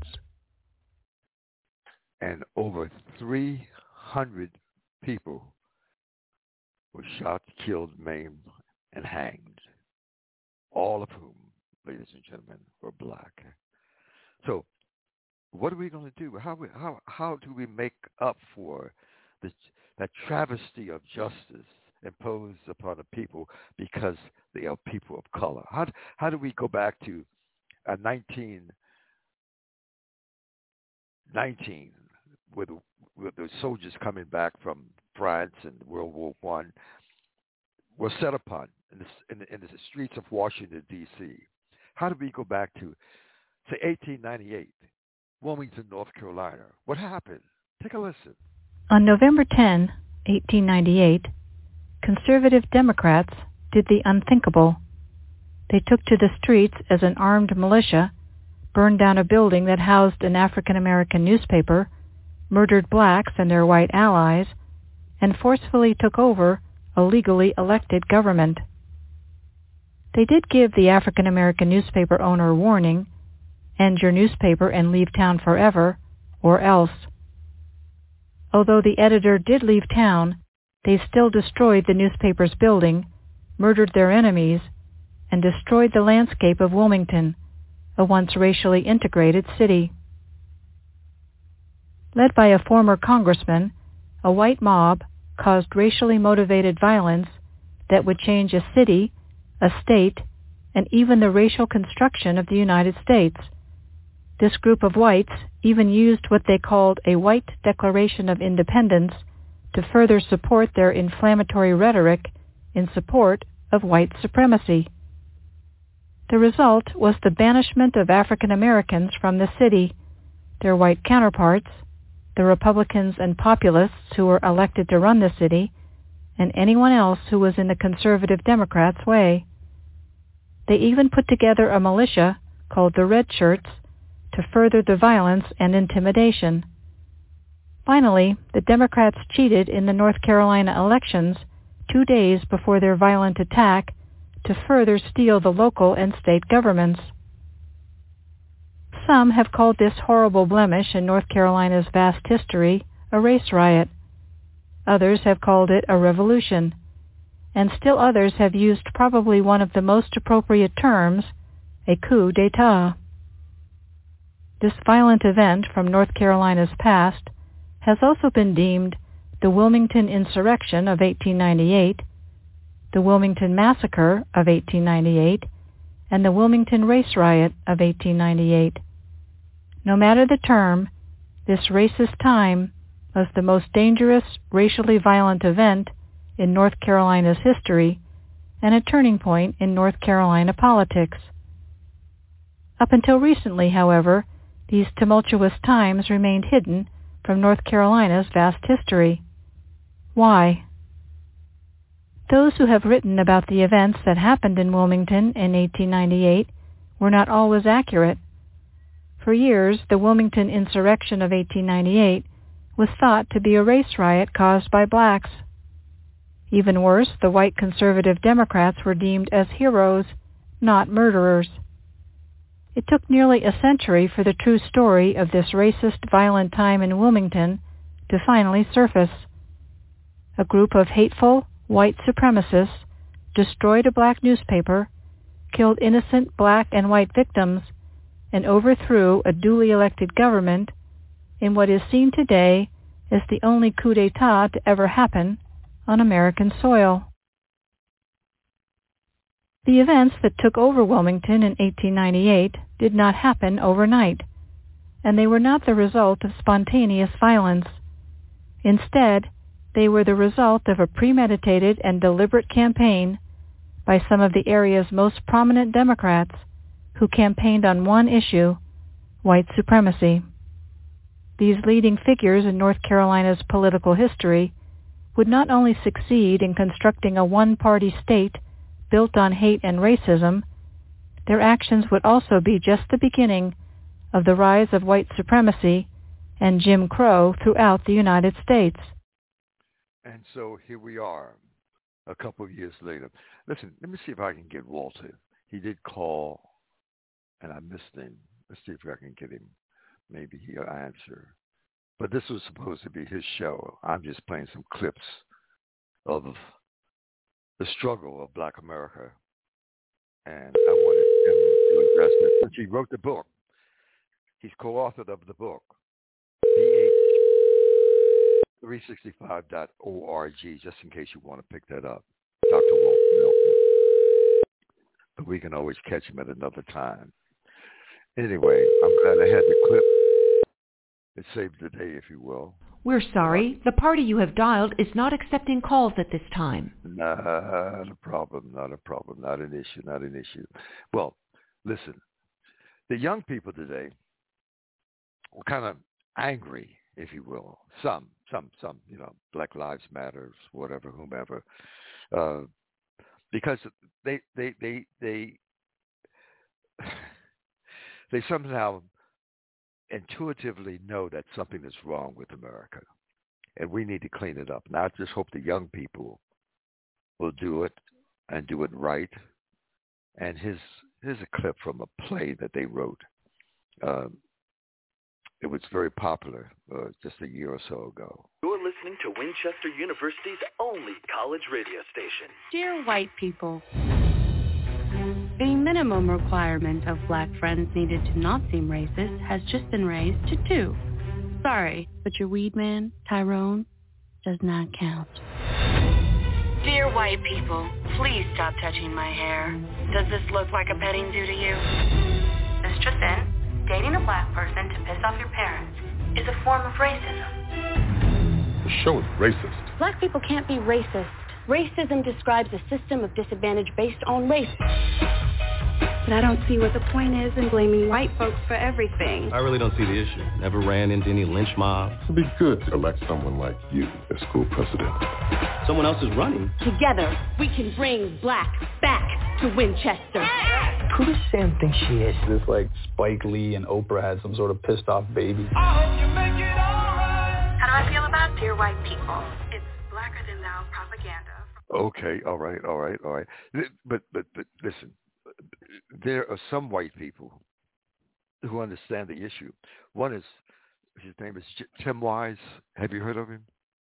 And over three hundred people were shot, killed, maimed, and hanged, all of whom, ladies and gentlemen, were black. So what are we going to do? How, we, how, how do we make up for this, that travesty of justice imposed upon the people because they are people of color? How, how do we go back to uh, nineteen nineteen with, with the soldiers coming back from France and World War One were set upon in the, in, the, in the streets of Washington, D C? How do we go back to, say, eighteen ninety-eight, Wilmington, North Carolina? What happened? Take a listen. On November tenth, eighteen ninety-eight, conservative Democrats did the unthinkable. They took to the streets as an armed militia, burned down a building that housed an African-American newspaper, murdered blacks and their white allies, and forcefully took over a legally elected government. They did give the African-American newspaper owner a warning, end your newspaper and leave town forever, or else. Although the editor did leave town, they still destroyed the newspaper's building, murdered their enemies, and destroyed the landscape of Wilmington, a once racially integrated city. Led by a former congressman, a white mob, caused racially motivated violence that would change a city, a state, and even the racial construction of the United States. This group of whites even used what they called a White Declaration of Independence to further support their inflammatory rhetoric in support of white supremacy. The result was the banishment of African Americans from the city, their white counterparts, the Republicans and populists who were elected to run the city, and anyone else who was in the conservative Democrats' way. They even put together a militia called the Red Shirts to further the violence and intimidation. Finally, the Democrats cheated in the North Carolina elections two days before their violent attack to further steal the local and state governments. Some have called this horrible blemish in North Carolina's vast history a race riot. Others have called it a revolution. And still others have used probably one of the most appropriate terms, a coup d'etat. This violent event from North Carolina's past has also been deemed the Wilmington Insurrection of eighteen ninety-eight, the Wilmington Massacre of eighteen ninety-eight, and the Wilmington Race Riot of eighteen ninety-eight. No matter the term, this racist time was the most dangerous racially violent event in North Carolina's history and a turning point in North Carolina politics. Up until recently, however, these tumultuous times remained hidden from North Carolina's vast history. Why? Those who have written about the events that happened in Wilmington in eighteen ninety-eight were not always accurate. For years, the Wilmington Insurrection of eighteen ninety-eight was thought to be a race riot caused by blacks. Even worse, the white conservative Democrats were deemed as heroes, not murderers. It took nearly a century for the true story of this racist, violent time in Wilmington to finally surface. A group of hateful, white supremacists destroyed a black newspaper, killed innocent black and white victims, and overthrew a duly elected government in what is seen today as the only coup d'etat to ever happen on American soil. The events that took over Wilmington in eighteen ninety-eight did not happen overnight, and they were not the result of spontaneous violence. Instead, they were the result of a premeditated and deliberate campaign by some of the area's most prominent Democrats who campaigned on one issue, white supremacy. These leading figures in North Carolina's political history would not only succeed in constructing a one-party state built on hate and racism, their actions would also be just the beginning of the rise of white supremacy and Jim Crow throughout the United States. And so here we are, a couple of years later. Listen, let me see if I can get Walter. He did call, and I missed him. Let's see if I can get him. Maybe he'll answer. But this was supposed to be his show. I'm just playing some clips of the struggle of Black America. And I wanted him to address it. Since he wrote the book, he's co-authored of the book, B H three sixty-five dot org, just in case you want to pick that up, Doctor Walter Melton. But we can always catch him at another time. Anyway, I'm glad I had the clip. It saved the day, if you will. We're sorry. The party you have dialed is not accepting calls at this time. Not a problem, not a problem, not an issue, not an issue. Well, listen, the young people today were kind of angry, if you will. Some, some, some, you know, Black Lives Matter, whatever, whomever, uh, because they, they, they, they, they somehow intuitively know that something is wrong with America, and we need to clean it up. And I just hope the young people will do it and do it right. And here's, here's a clip from a play that they wrote. Um, it was very popular uh, just a year or so ago. You're listening to Winchester University's only college radio station. Dear white people, the minimum requirement of black friends needed to not seem racist has just been raised to two. Sorry, but your weed man, Tyrone, does not count. Dear white people, please stop touching my hair. Does this look like a petting zoo to you? Mistress N, dating a black person to piss off your parents is a form of racism. The show is racist. Black people can't be racist. Racism describes a system of disadvantage based on race. But I don't see what the point is in blaming white folks for everything. I really don't see the issue. Never ran into any lynch mobs. It'd be good to elect someone like you as school president. Someone else is running. Together, we can bring black back to Winchester. Who does Sam think she is? This like Spike Lee and Oprah had some sort of pissed off baby. How do I feel about dear white people? It's blacker than thou propaganda. Okay, all right, all right, all right. But but but listen. There are some white people who understand the issue. One is, his name is Tim Wise. Have you heard of him?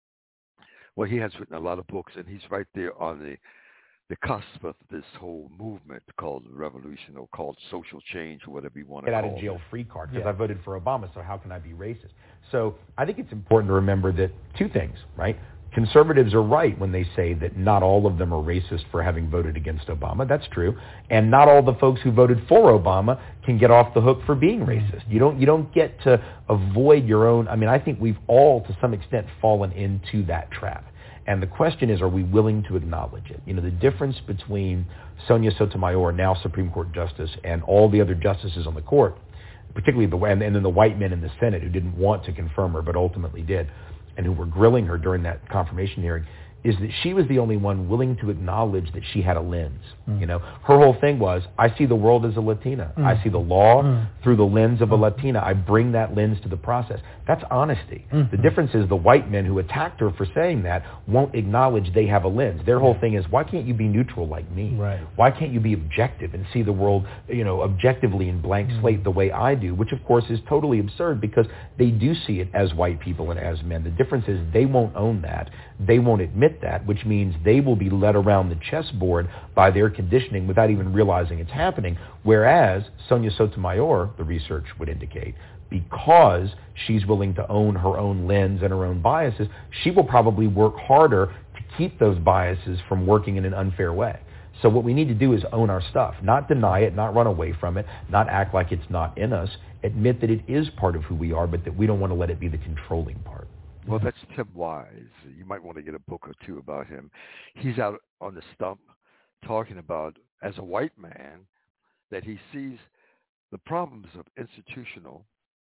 Well, he has written a lot of books, and he's right there on the the cusp of this whole movement called revolution or called social change or whatever you want to call it. Get out of jail free card because yeah. I voted for Obama, so how can I be racist? So I think it's important to remember that two things, right? Conservatives are right when they say that not all of them are racist for having voted against Obama. That's true. And not all the folks who voted for Obama can get off the hook for being racist. You don't you don't get to avoid your own. I mean, I think we've all, to some extent, fallen into that trap. And the question is, are we willing to acknowledge it? You know, the difference between Sonia Sotomayor, now Supreme Court Justice, and all the other justices on the court, particularly the and, and then the white men in the Senate who didn't want to confirm her but ultimately did, and who were grilling her during that confirmation hearing, is that she was the only one willing to acknowledge that she had a lens. Mm. You know, her whole thing was, I see the world as a Latina. Mm. I see the law mm. through the lens of a Latina. I bring that lens to the process. That's honesty. Mm. The difference is the white men who attacked her for saying that won't acknowledge they have a lens. Their whole thing is, why can't you be neutral like me? Right. Why can't you be objective and see the world, you know, objectively in blank mm. slate the way I do, which of course is totally absurd because they do see it as white people and as men. The difference is they won't own that. They won't admit that, which means they will be led around the chessboard by their conditioning without even realizing it's happening. Whereas Sonia Sotomayor, the research would indicate, because she's willing to own her own lens and her own biases, she will probably work harder to keep those biases from working in an unfair way. So what we need to do is own our stuff, not deny it, not run away from it, not act like it's not in us, admit that it is part of who we are, but that we don't want to let it be the controlling part. Well, that's Tim Wise. You might want to get a book or two about him. He's out on the stump talking about, as a white man, that he sees the problems of institutional,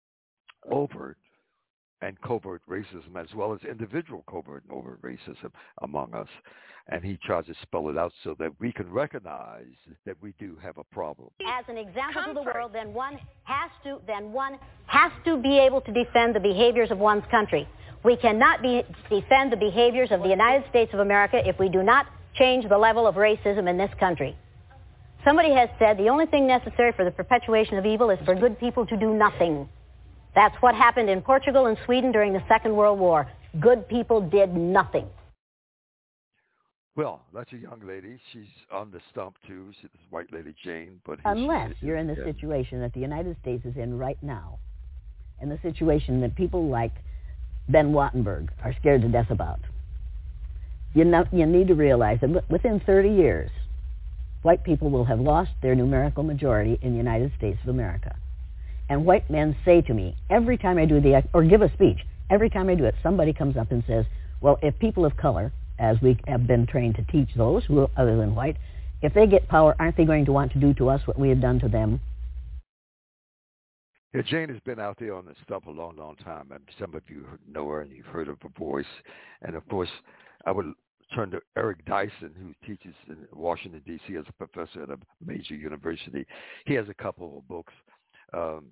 overt, and covert racism, as well as individual covert and overt racism among us. And he tries to spell it out so that we can recognize that we do have a problem. As an example Comfort. to the world, then one has to then one has to be able to defend the behaviors of one's country. We cannot be, defend the behaviors of the United States of America if we do not change the level of racism in this country. Somebody has said the only thing necessary for the perpetuation of evil is for good people to do nothing. That's what happened in Portugal and Sweden during the Second World War. Good people did nothing. Well, that's a young lady. She's on the stump, too. She's this white lady, Jane. But Unless she, you're in the yeah. situation that the United States is in right now, and the situation that people like Ben Wattenberg are scared to death about. You, know, you need to realize that within thirty years, white people will have lost their numerical majority in the United States of America. And white men say to me, every time I do the, or give a speech, every time I do it, somebody comes up and says, well, if people of color, as we have been trained to teach those who are other than white, if they get power, aren't they going to want to do to us what we have done to them? Yeah, Jane has been out there on the stump a long, long time. And some of you know her and you've heard of her voice. And, of course, I would turn to Eric Dyson, who teaches in Washington, D C as a professor at a major university. He has a couple of books. Um,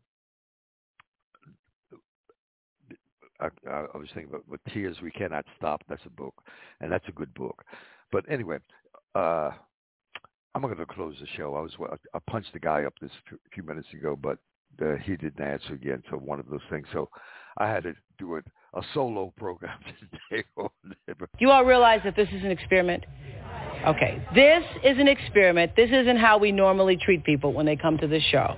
I, I was thinking about with Tears We Cannot Stop. That's a book, and that's a good book. But anyway, uh, I'm going to close the show. I was I punched the guy up this few minutes ago, but uh, he didn't answer again. So one of those things. So I had to do it a solo program today. You all realize that this is an experiment? Okay, this is an experiment. This isn't how we normally treat people when they come to this show.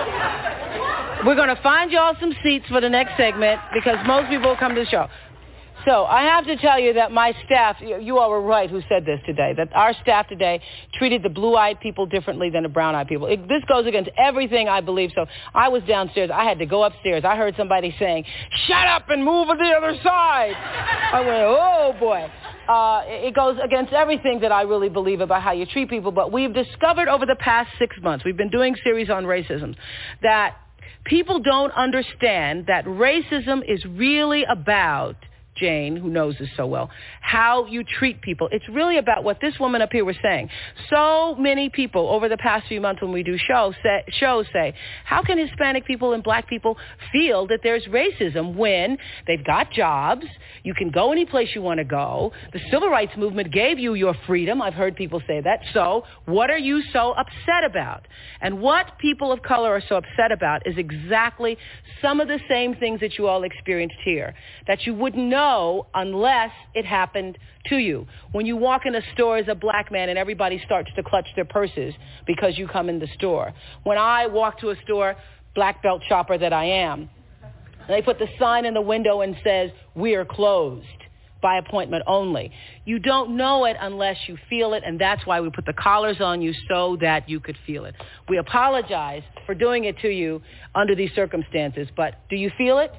We're going to find y'all some seats for the next segment because most people come to the show. So I have to tell you that my staff, you, you all were right who said this today, that our staff today treated the blue-eyed people differently than the brown-eyed people. It, this goes against everything I believe. So I was downstairs. I had to go upstairs. I heard somebody saying, shut up and move to the other side. I went, oh, boy. Uh, it goes against everything that I really believe about how you treat people. But we've discovered over the past six months, we've been doing series on racism, that people don't understand that racism is really about, Jane, who knows this so well, how you treat people. It's really about what this woman up here was saying. So many people over the past few months when we do shows say, shows say, how can Hispanic people and black people feel that there's racism when they've got jobs, you can go any place you want to go, the civil rights movement gave you your freedom, I've heard people say that, so what are you so upset about? And what people of color are so upset about is exactly some of the same things that you all experienced here, that you wouldn't know unless it happened to you. When you walk in a store as a black man and everybody starts to clutch their purses because you come in the store. When I walk to a store, black belt shopper that I am, they put the sign in the window and says, we're closed by appointment only. You don't know it unless you feel it, and that's why we put the collars on you so that you could feel it. We apologize for doing it to you under these circumstances, but do you feel it?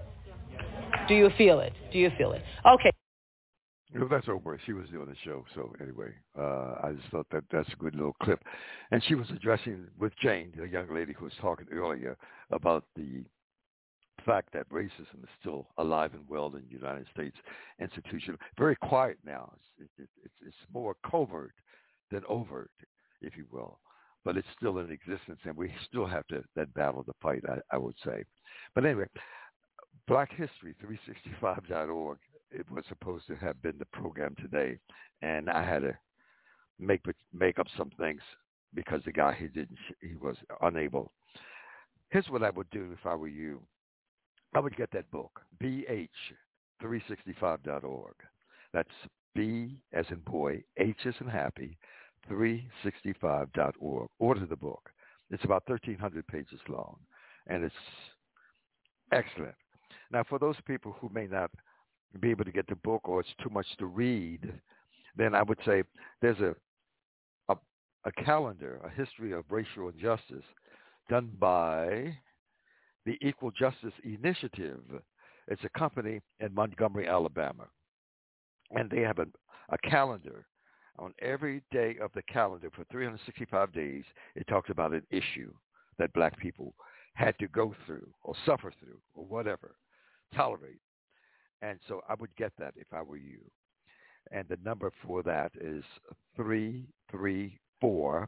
Do you feel it? Do you feel it? Okay. You know, that's Oprah. She was doing the show. So anyway, uh, I just thought that that's a good little clip. And she was addressing with Jane, the young lady who was talking earlier about the fact that racism is still alive and well in the United States institution. Very quiet now. It's, it, it's, it's more covert than overt, if you will. But it's still in existence, and we still have to that battle to fight, I, I would say. But anyway, Black History three sixty-five dot org, it was supposed to have been the program today, and I had to make make up some things because the guy, he didn't, he was unable. Here's what I would do if I were you. I would get that book, B H three sixty-five dot org. That's B as in boy, H as in happy, three sixty-five dot org. Order the book. It's about thirteen hundred pages long, and it's excellent. Now, for those people who may not be able to get the book or it's too much to read, then I would say there's a a, a calendar, a history of racial injustice done by the Equal Justice Initiative. It's a company in Montgomery, Alabama. And they have a, a calendar. On every day of the calendar for three hundred sixty-five days, it talks about an issue that black people had to go through or suffer through or whatever, tolerate. And so I would get that if I were you. And the number for that is three three four,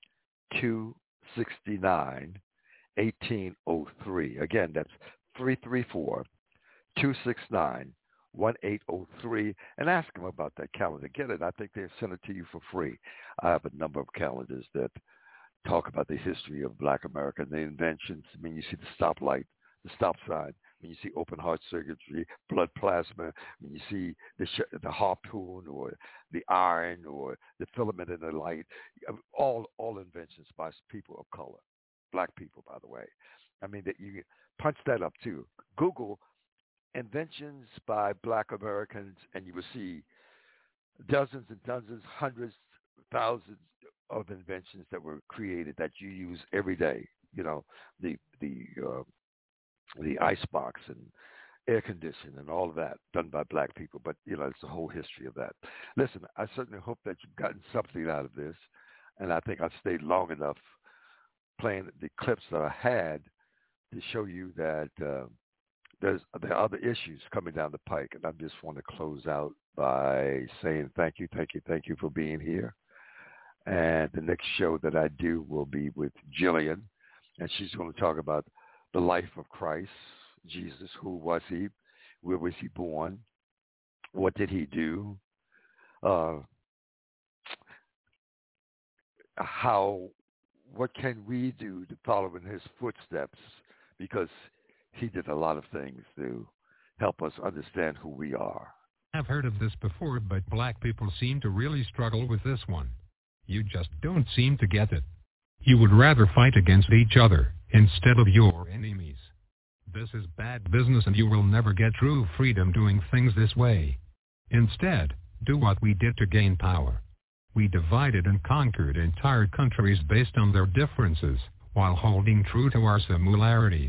two six nine, one eight zero three. Again, that's three three four, two six nine, one eight zero three. And ask them about that calendar. Get it. I think they'll send it to you for free. I have a number of calendars that talk about the history of black America and the inventions. I mean, you see the stoplight, the stop sign. When you see open heart surgery, blood plasma, when you see the sh- the harpoon or the iron or the filament in the light, all all inventions by people of color, black people, by the way. I mean, that you punch that up too. Google inventions by black Americans, and you will see dozens and dozens, hundreds, thousands of inventions that were created that you use every day. You know, the the uh, the icebox and air conditioning and all of that done by black people. But, you know, it's the whole history of that. Listen, I certainly hope that you've gotten something out of this. And I think I've stayed long enough playing the clips that I had to show you that uh, there's there are other issues coming down the pike. And I just want to close out by saying thank you, thank you, thank you for being here. And the next show that I do will be with Jillian. And she's going to talk about the life of Christ, Jesus. Who was he? Where was he born? What did he do? Uh, how? What can we do to follow in his footsteps? Because he did a lot of things to help us understand who we are. I've heard of this before, but black people seem to really struggle with this one. You just don't seem to get it. You would rather fight against each other instead of your enemies. This is bad business and you will never get true freedom doing things this way. Instead, do what we did to gain power. We divided and conquered entire countries based on their differences, while holding true to our similarities.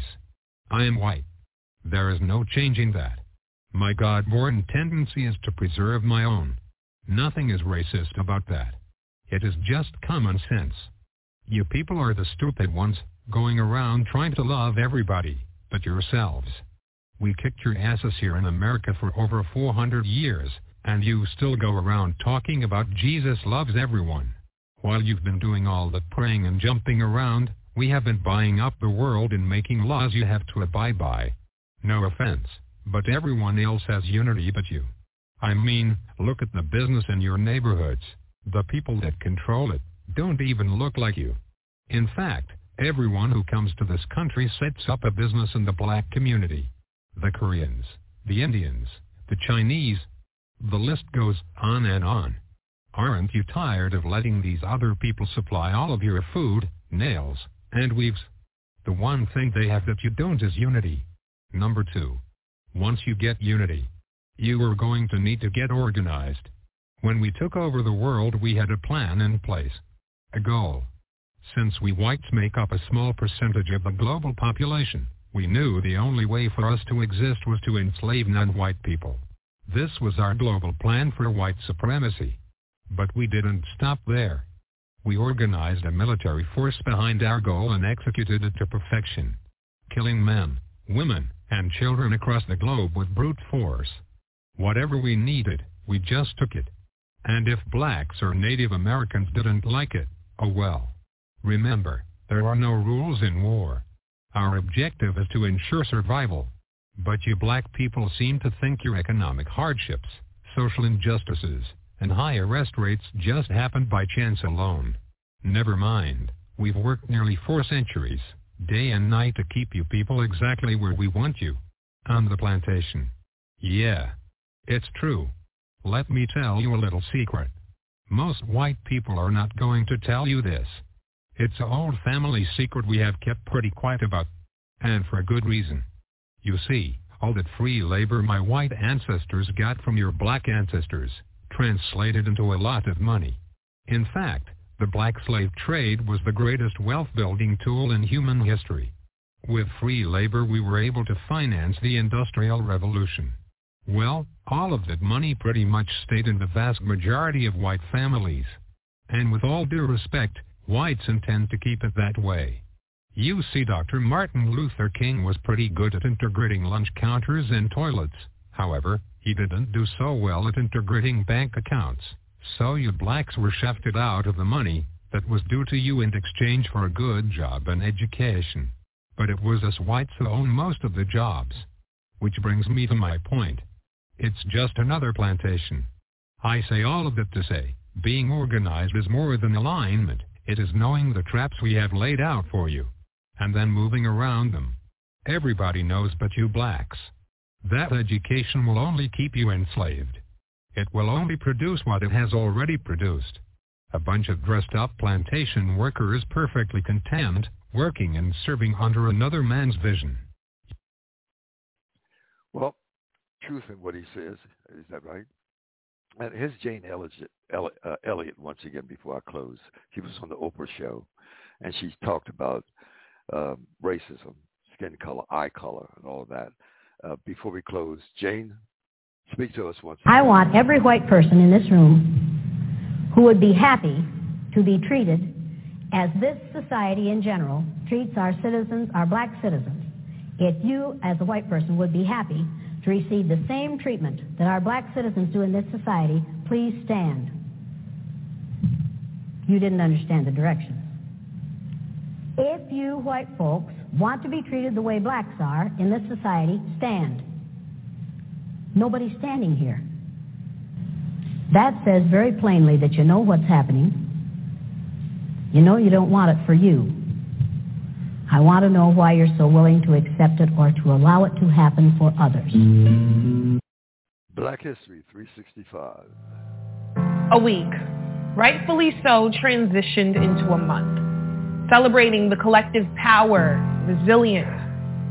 I am white. There is no changing that. My God-born tendency is to preserve my own. Nothing is racist about that. It is just common sense. You people are the stupid ones, going around trying to love everybody but yourselves. We kicked your asses here in America for over four hundred years, and you still go around talking about Jesus loves everyone. While you've been doing all the praying and jumping around, we have been buying up the world and making laws you have to abide by. No offense, but everyone else has unity but you. I mean, look at the business in your neighborhoods. The people that control it don't even look like you. In fact, everyone who comes to this country sets up a business in the black community. The Koreans, the Indians, the Chinese, the list goes on and on. Aren't you tired of letting these other people supply all of your food, nails, and weaves? The one thing they have that you don't is unity. Number two. Once you get unity, you are going to need to get organized. When we took over the world, we had a plan in place, a goal. Since we whites make up a small percentage of the global population, we knew the only way for us to exist was to enslave non-white people. This was our global plan for white supremacy. But we didn't stop there. We organized a military force behind our goal and executed it to perfection, killing men, women, and children across the globe with brute force. Whatever we needed, we just took it. And if blacks or Native Americans didn't like it, oh well. Remember, there are no rules in war. Our objective is to ensure survival. But you black people seem to think your economic hardships, social injustices, and high arrest rates just happened by chance alone. Never mind, we've worked nearly four centuries, day and night to keep you people exactly where we want you. On the plantation. Yeah, it's true. Let me tell you a little secret. Most white people are not going to tell you this. It's an old family secret we have kept pretty quiet about. And for a good reason. You see, all that free labor my white ancestors got from your black ancestors translated into a lot of money. In fact, the black slave trade was the greatest wealth-building tool in human history. With free labor we were able to finance the Industrial Revolution. Well, all of that money pretty much stayed in the vast majority of white families. And with all due respect, whites intend to keep it that way. You see, Doctor Martin Luther King was pretty good at integrating lunch counters and toilets. However, he didn't do so well at integrating bank accounts. So you blacks were shafted out of the money that was due to you in exchange for a good job and education. But it was us whites who owned most of the jobs. Which brings me to my point. It's just another plantation. I say all of it to say, being organized is more than alignment. It is knowing the traps we have laid out for you, and then moving around them. Everybody knows but you blacks. That education will only keep you enslaved. It will only produce what it has already produced. A bunch of dressed-up plantation workers perfectly content, working and serving under another man's vision. Well, truth in what he says, is that right? And here's Jane Elliott, uh, Elliott once again before I close. She was on the Oprah show, and she talked about um, racism, skin color, eye color, and all of that. Uh, before we close, Jane, speak to us once again. I want every white person in this room who would be happy to be treated as this society in general treats our citizens, our black citizens. If you, as a white person, would be happy to receive the same treatment that our black citizens do in this society, please stand. You didn't understand the directions. If you white folks want to be treated the way blacks are in this society, stand. Nobody's standing here. That says very plainly that you know what's happening. You know you don't want it for you. I want to know why you're so willing to accept it or to allow it to happen for others. Black History three sixty-five. A week, rightfully so, transitioned into a month, celebrating the collective power, resilience,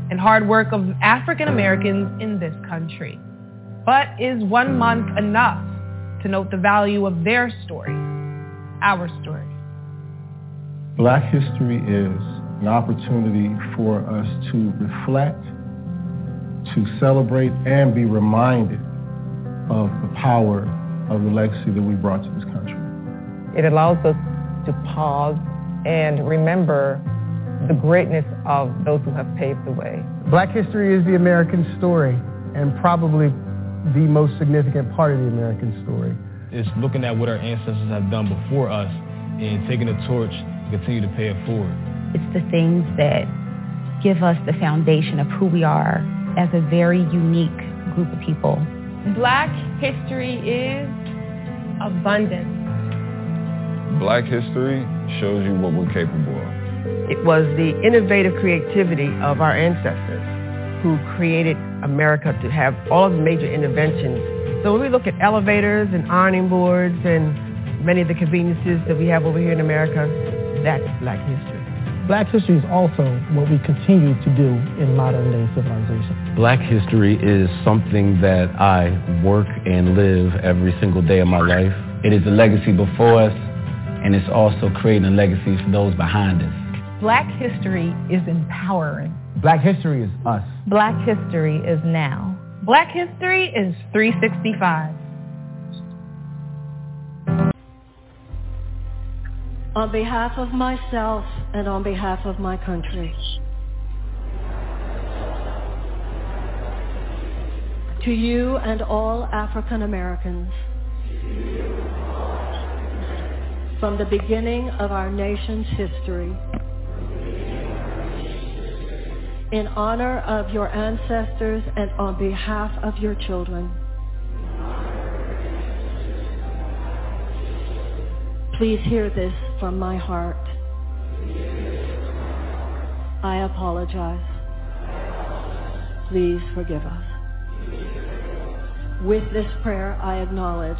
and hard work of African Americans in this country. But is one month enough to note the value of their story, our story? Black history is an opportunity for us to reflect, to celebrate, and be reminded of the power of the legacy that we brought to this country. It allows us to pause and remember the greatness of those who have paved the way. Black history is the American story, and probably the most significant part of the American story. It's looking at what our ancestors have done before us and taking the torch and continue to pay it forward. It's the things that give us the foundation of who we are as a very unique group of people. Black history is abundance. Black history shows you what we're capable of. It was the innovative creativity of our ancestors who created America to have all of the major interventions. So when we look at elevators and ironing boards and many of the conveniences that we have over here in America, that's Black history. Black history is also what we continue to do in modern day civilization. Black history is something that I work and live every single day of my life. It is a legacy before us, and it's also creating a legacy for those behind us. Black history is empowering. Black history is us. Black history is now. Black history is three sixty-five. On behalf of myself and on behalf of my country, to you and all African Americans, from the beginning of our nation's history, in honor of your ancestors and on behalf of your children, please hear this from my heart. I apologize. Please forgive us. With this prayer, I acknowledge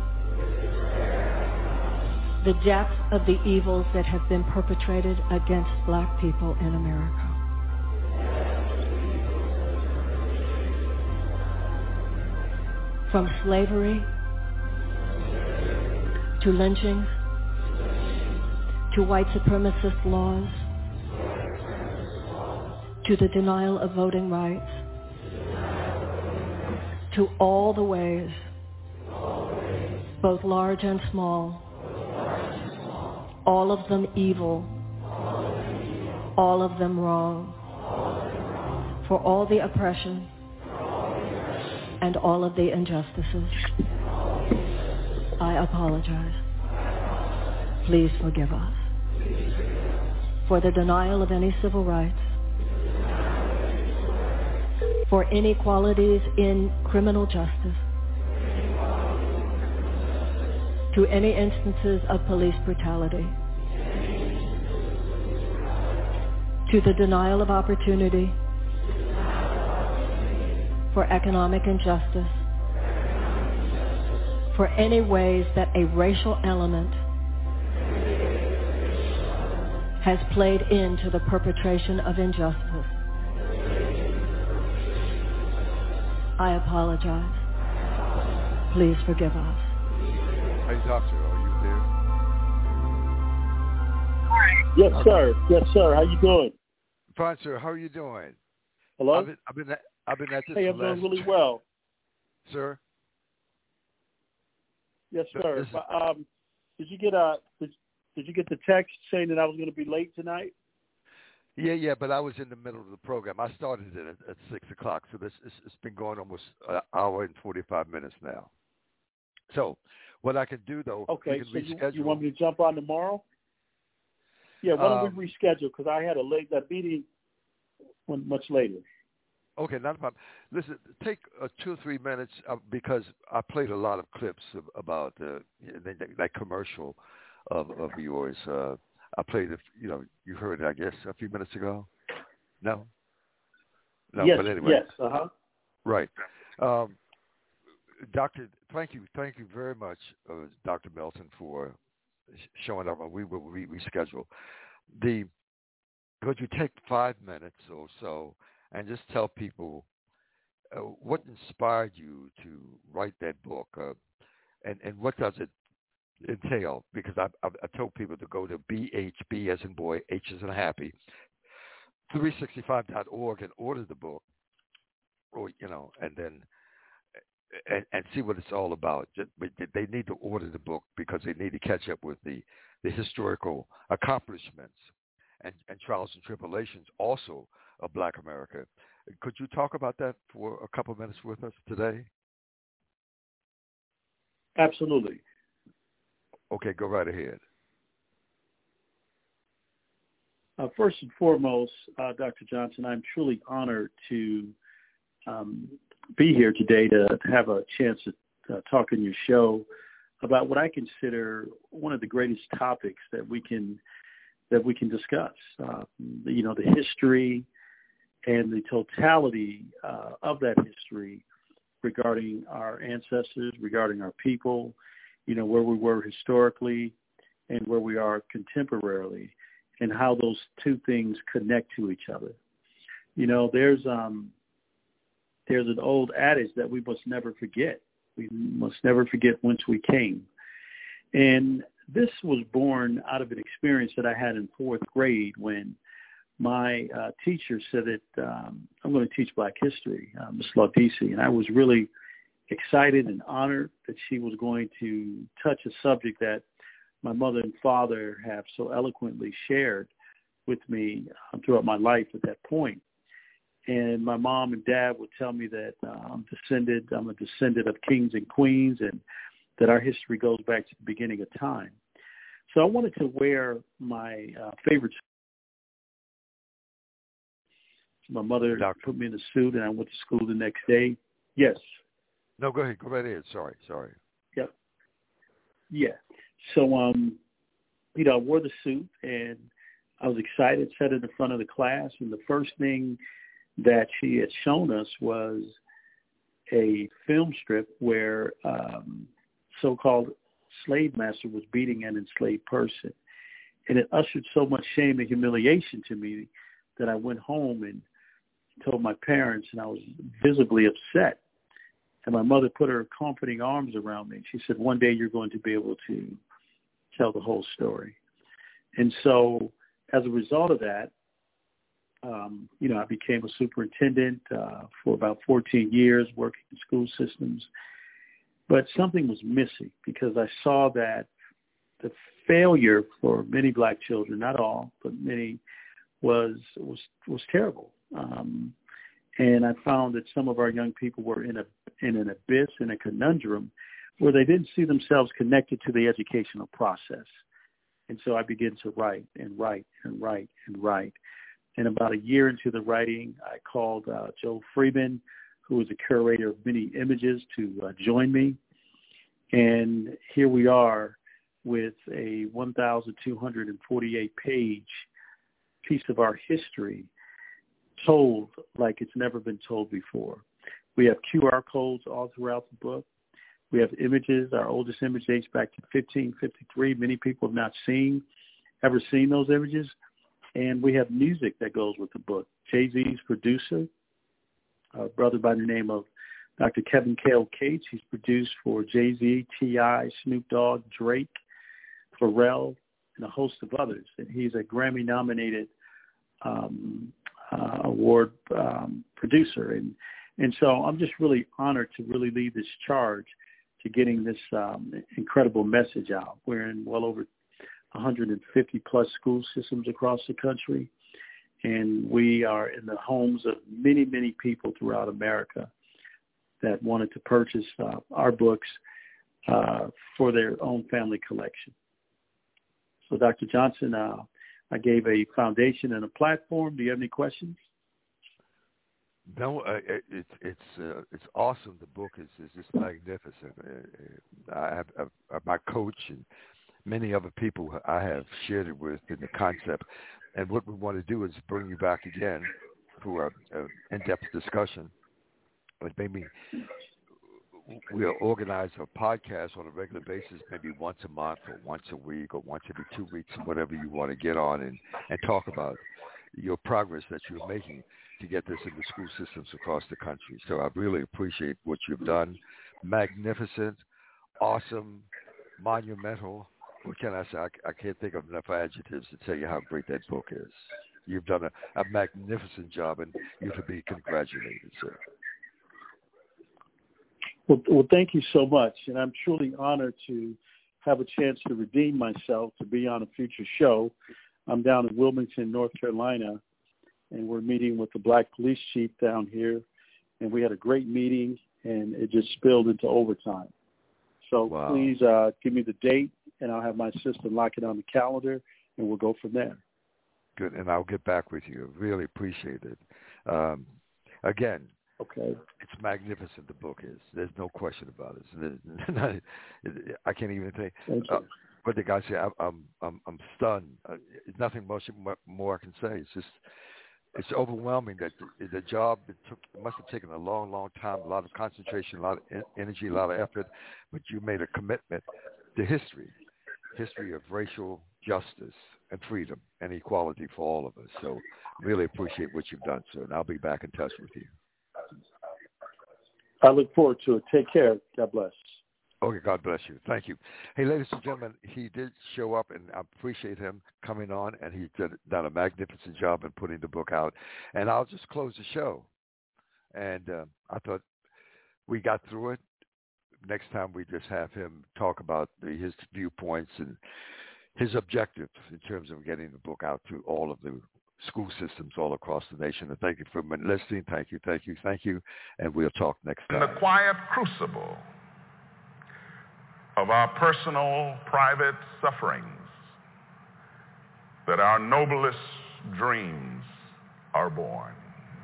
the depth of the evils that have been perpetrated against Black people in America. From slavery to lynchings, to white supremacist laws, to the denial of voting rights, to all the ways, both large and small, all of them evil, all of them wrong, for all the oppression and all of the injustices. I apologize. Please forgive us for the denial of any civil rights, for inequalities in criminal justice, to any instances of police brutality, to the denial of opportunity, for economic injustice, for any ways that a racial element has played into the perpetration of injustice. I apologize. Please forgive us. Hey, doctor, are you there? Yes, sir. Yes, sir. How you doing? Fine, sir. How are you doing? Hello? I've been, I've been, at, I've been at this Hey, for I'm the last doing really well. Sir? Yes, sir. This is- Um, did you get a did, did you get the text saying that I was going to be late tonight? Yeah, yeah, but I was in the middle of the program. I started it at, at six o'clock, so this it's, it's been going almost an hour and forty-five minutes now. So, what I can do though, Okay, we so can you, reschedule. you want me to jump on tomorrow? Yeah, why don't Um, we reschedule? Because I had a late that meeting went much later. Okay, not a problem. Listen, take uh, two or three minutes uh, because I played a lot of clips of, about uh, that, that commercial of, of yours. Uh, I played it, you know, you heard it, I guess, a few minutes ago. No, no, yes, but anyway, yes, uh huh. right. Um, Doctor, thank you, thank you very much, uh, Doctor Melton, for showing up. We will re- reschedule. The could you take five minutes or so and just tell people uh, what inspired you to write that book, uh, and and what does it entail? Because I, I I told people to go to B H B as in boy, H as in happy, three sixty-five dot org and order the book, or you know, and then and, and see what it's all about. But they need to order the book because they need to catch up with the the historical accomplishments and, and trials and tribulations also of Black America. Could you talk about that for a couple of minutes with us today? Absolutely. Okay, go right ahead. Uh, first and foremost, uh, Doctor Johnson, I'm truly honored to um, be here today to, to have a chance to uh, talk on your show about what I consider one of the greatest topics that we can that we can discuss. Uh, you know, the history and the totality uh, of that history regarding our ancestors, regarding our people, you know, where we were historically and where we are contemporarily, and how those two things connect to each other. You know, there's um, there's an old adage that we must never forget. We must never forget whence we came. And this was born out of an experience that I had in fourth grade when my uh, teacher said that um, I'm going to teach Black history, uh, Miz Laudisi, and I was really excited and honored that she was going to touch a subject that my mother and father have so eloquently shared with me uh, throughout my life at that point. And my mom and dad would tell me that uh, I'm descended, I'm a descendant of kings and queens, and that our history goes back to the beginning of time. So I wanted to wear my uh, favorite. My mother Doctor put me in a suit, and I went to school the next day. Yes. No, go ahead. Go right ahead. Sorry, sorry. Yep. Yeah. So, um, you know, I wore the suit, and I was excited, sat in the front of the class, and the first thing that she had shown us was a film strip where um, so-called slave master was beating an enslaved person. And it ushered so much shame and humiliation to me that I went home and told my parents, and I was visibly upset. And my mother put her comforting arms around me. She said, one day you're going to be able to tell the whole story. And so as a result of that, um, you know, I became a superintendent uh, for about fourteen years, working in school systems. But something was missing because I saw that the failure for many Black children, not all, but many, was was was terrible. Um, and I found that some of our young people were in a in an abyss, in a conundrum, where they didn't see themselves connected to the educational process. And so I began to write and write and write and write. And about a year into the writing, I called uh, Joe Freeman, who is a curator of many images, to uh, join me. And here we are with a one thousand two hundred forty-eight page piece of our history told like it's never been told before. We have Q R codes all throughout the book. We have images. Our oldest image dates back to fifteen fifty-three. Many people have not seen, ever seen those images. And we have music that goes with the book. Jay-Z's producer, a brother by the name of Doctor Kevin Cale Cates. He's produced for Jay-Z, T I, Snoop Dogg, Drake, Pharrell, and a host of others. And he's a Grammy-nominated um, uh, award um, producer. And, and so I'm just really honored to really lead this charge to getting this um, incredible message out. We're in well over one hundred fifty plus school systems across the country, and we are in the homes of many, many people throughout America that wanted to purchase uh, our books uh, for their own family collection. So, Doctor Johnson, uh, I gave a foundation and a platform. Do you have any questions? No, uh, it, it's it's uh, it's awesome. The book is is just magnificent. Uh, I have uh, my coach and many other people I have shared it with in the concept, and what we want to do is bring you back again for an in-depth discussion. But maybe we'll organize a podcast on a regular basis, maybe once a month or once a week or once every two weeks, or whatever you want to get on and, and talk about. your progress that you're making to get this into school systems across the country. So I really appreciate what you've done. Magnificent, awesome, monumental. What can I say? I, I can't think of enough adjectives to tell you how great that book is. You've done a, a magnificent job, and you should be congratulated, sir. Well, well, thank you so much, and I'm truly honored to have a chance to redeem myself to be on a future show. I'm down in Wilmington, North Carolina, and we're meeting with the Black police chief down here, and we had a great meeting, and it just spilled into overtime. So wow. please uh, give me the date, and I'll have my assistant lock it on the calendar, and we'll go from there. Good, and I'll get back with you. Really appreciate it. Um, again, okay, it's magnificent, the book is. There's no question about it. I can't even think. Thank you. Uh, what the guy said, I'm, I'm, I'm stunned. Uh, nothing much more I can say. It's just, it's overwhelming that the, the job it took it must have taken a long, long time, a lot of concentration, a lot of energy, a lot of effort, but you made a commitment to history, history of racial justice and freedom and equality for all of us. So really appreciate what you've done, sir, and I'll be back in touch with you. I look forward to it. Take care. God bless. Okay, God bless you. Thank you. Hey, ladies and gentlemen, he did show up, and I appreciate him coming on, and he did done a magnificent job in putting the book out. And I'll just close the show. And uh, I thought we got through it. Next time we just have him talk about the, his viewpoints and his objective in terms of getting the book out to all of the school systems all across the nation. And thank you for listening. Thank you, thank you, thank you. And we'll talk next time. In the quiet crucible of our personal, private sufferings, that our noblest dreams are born,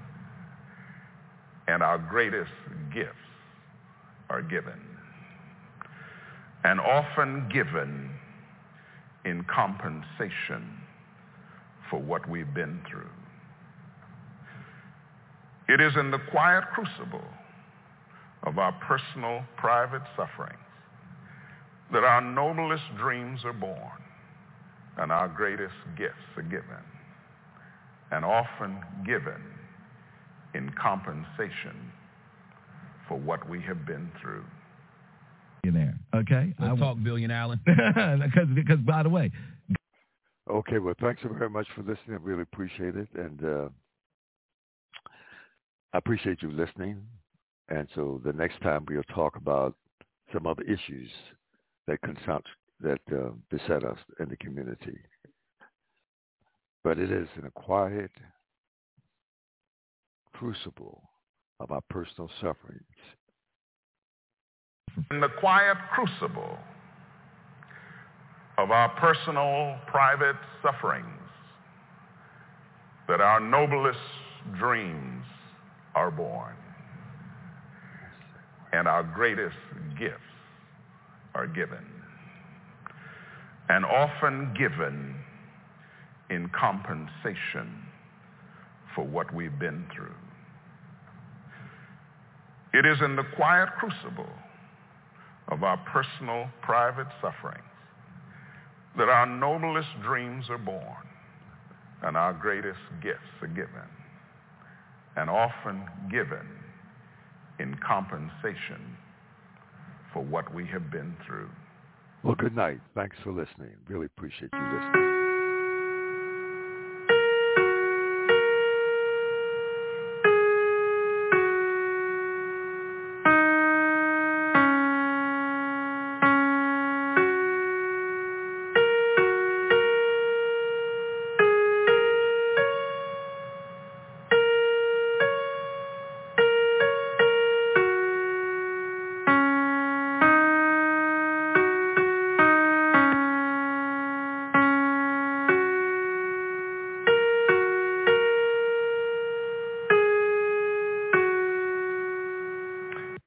and our greatest gifts are given, and often given in compensation for what we've been through. It is in the quiet crucible of our personal, private sufferings that our noblest dreams are born and our greatest gifts are given, and often given in compensation for what we have been through. There, okay? Let's I, talk, Billion Allen. Because, because, by the way. Okay, well, thanks so very much for listening. I really appreciate it. And uh, I appreciate you listening. And so the next time we'll talk about some other issues that consult, that uh, beset us in the community. But it is in a quiet crucible of our personal sufferings. In the quiet crucible of our personal, private sufferings, that our noblest dreams are born, and our greatest gifts are given, and often given in compensation for what we've been through. It is in the quiet crucible of our personal, private sufferings that our noblest dreams are born and our greatest gifts are given, and often given in compensation for what we have been through. Well, good night. Thanks for listening. Really appreciate you listening.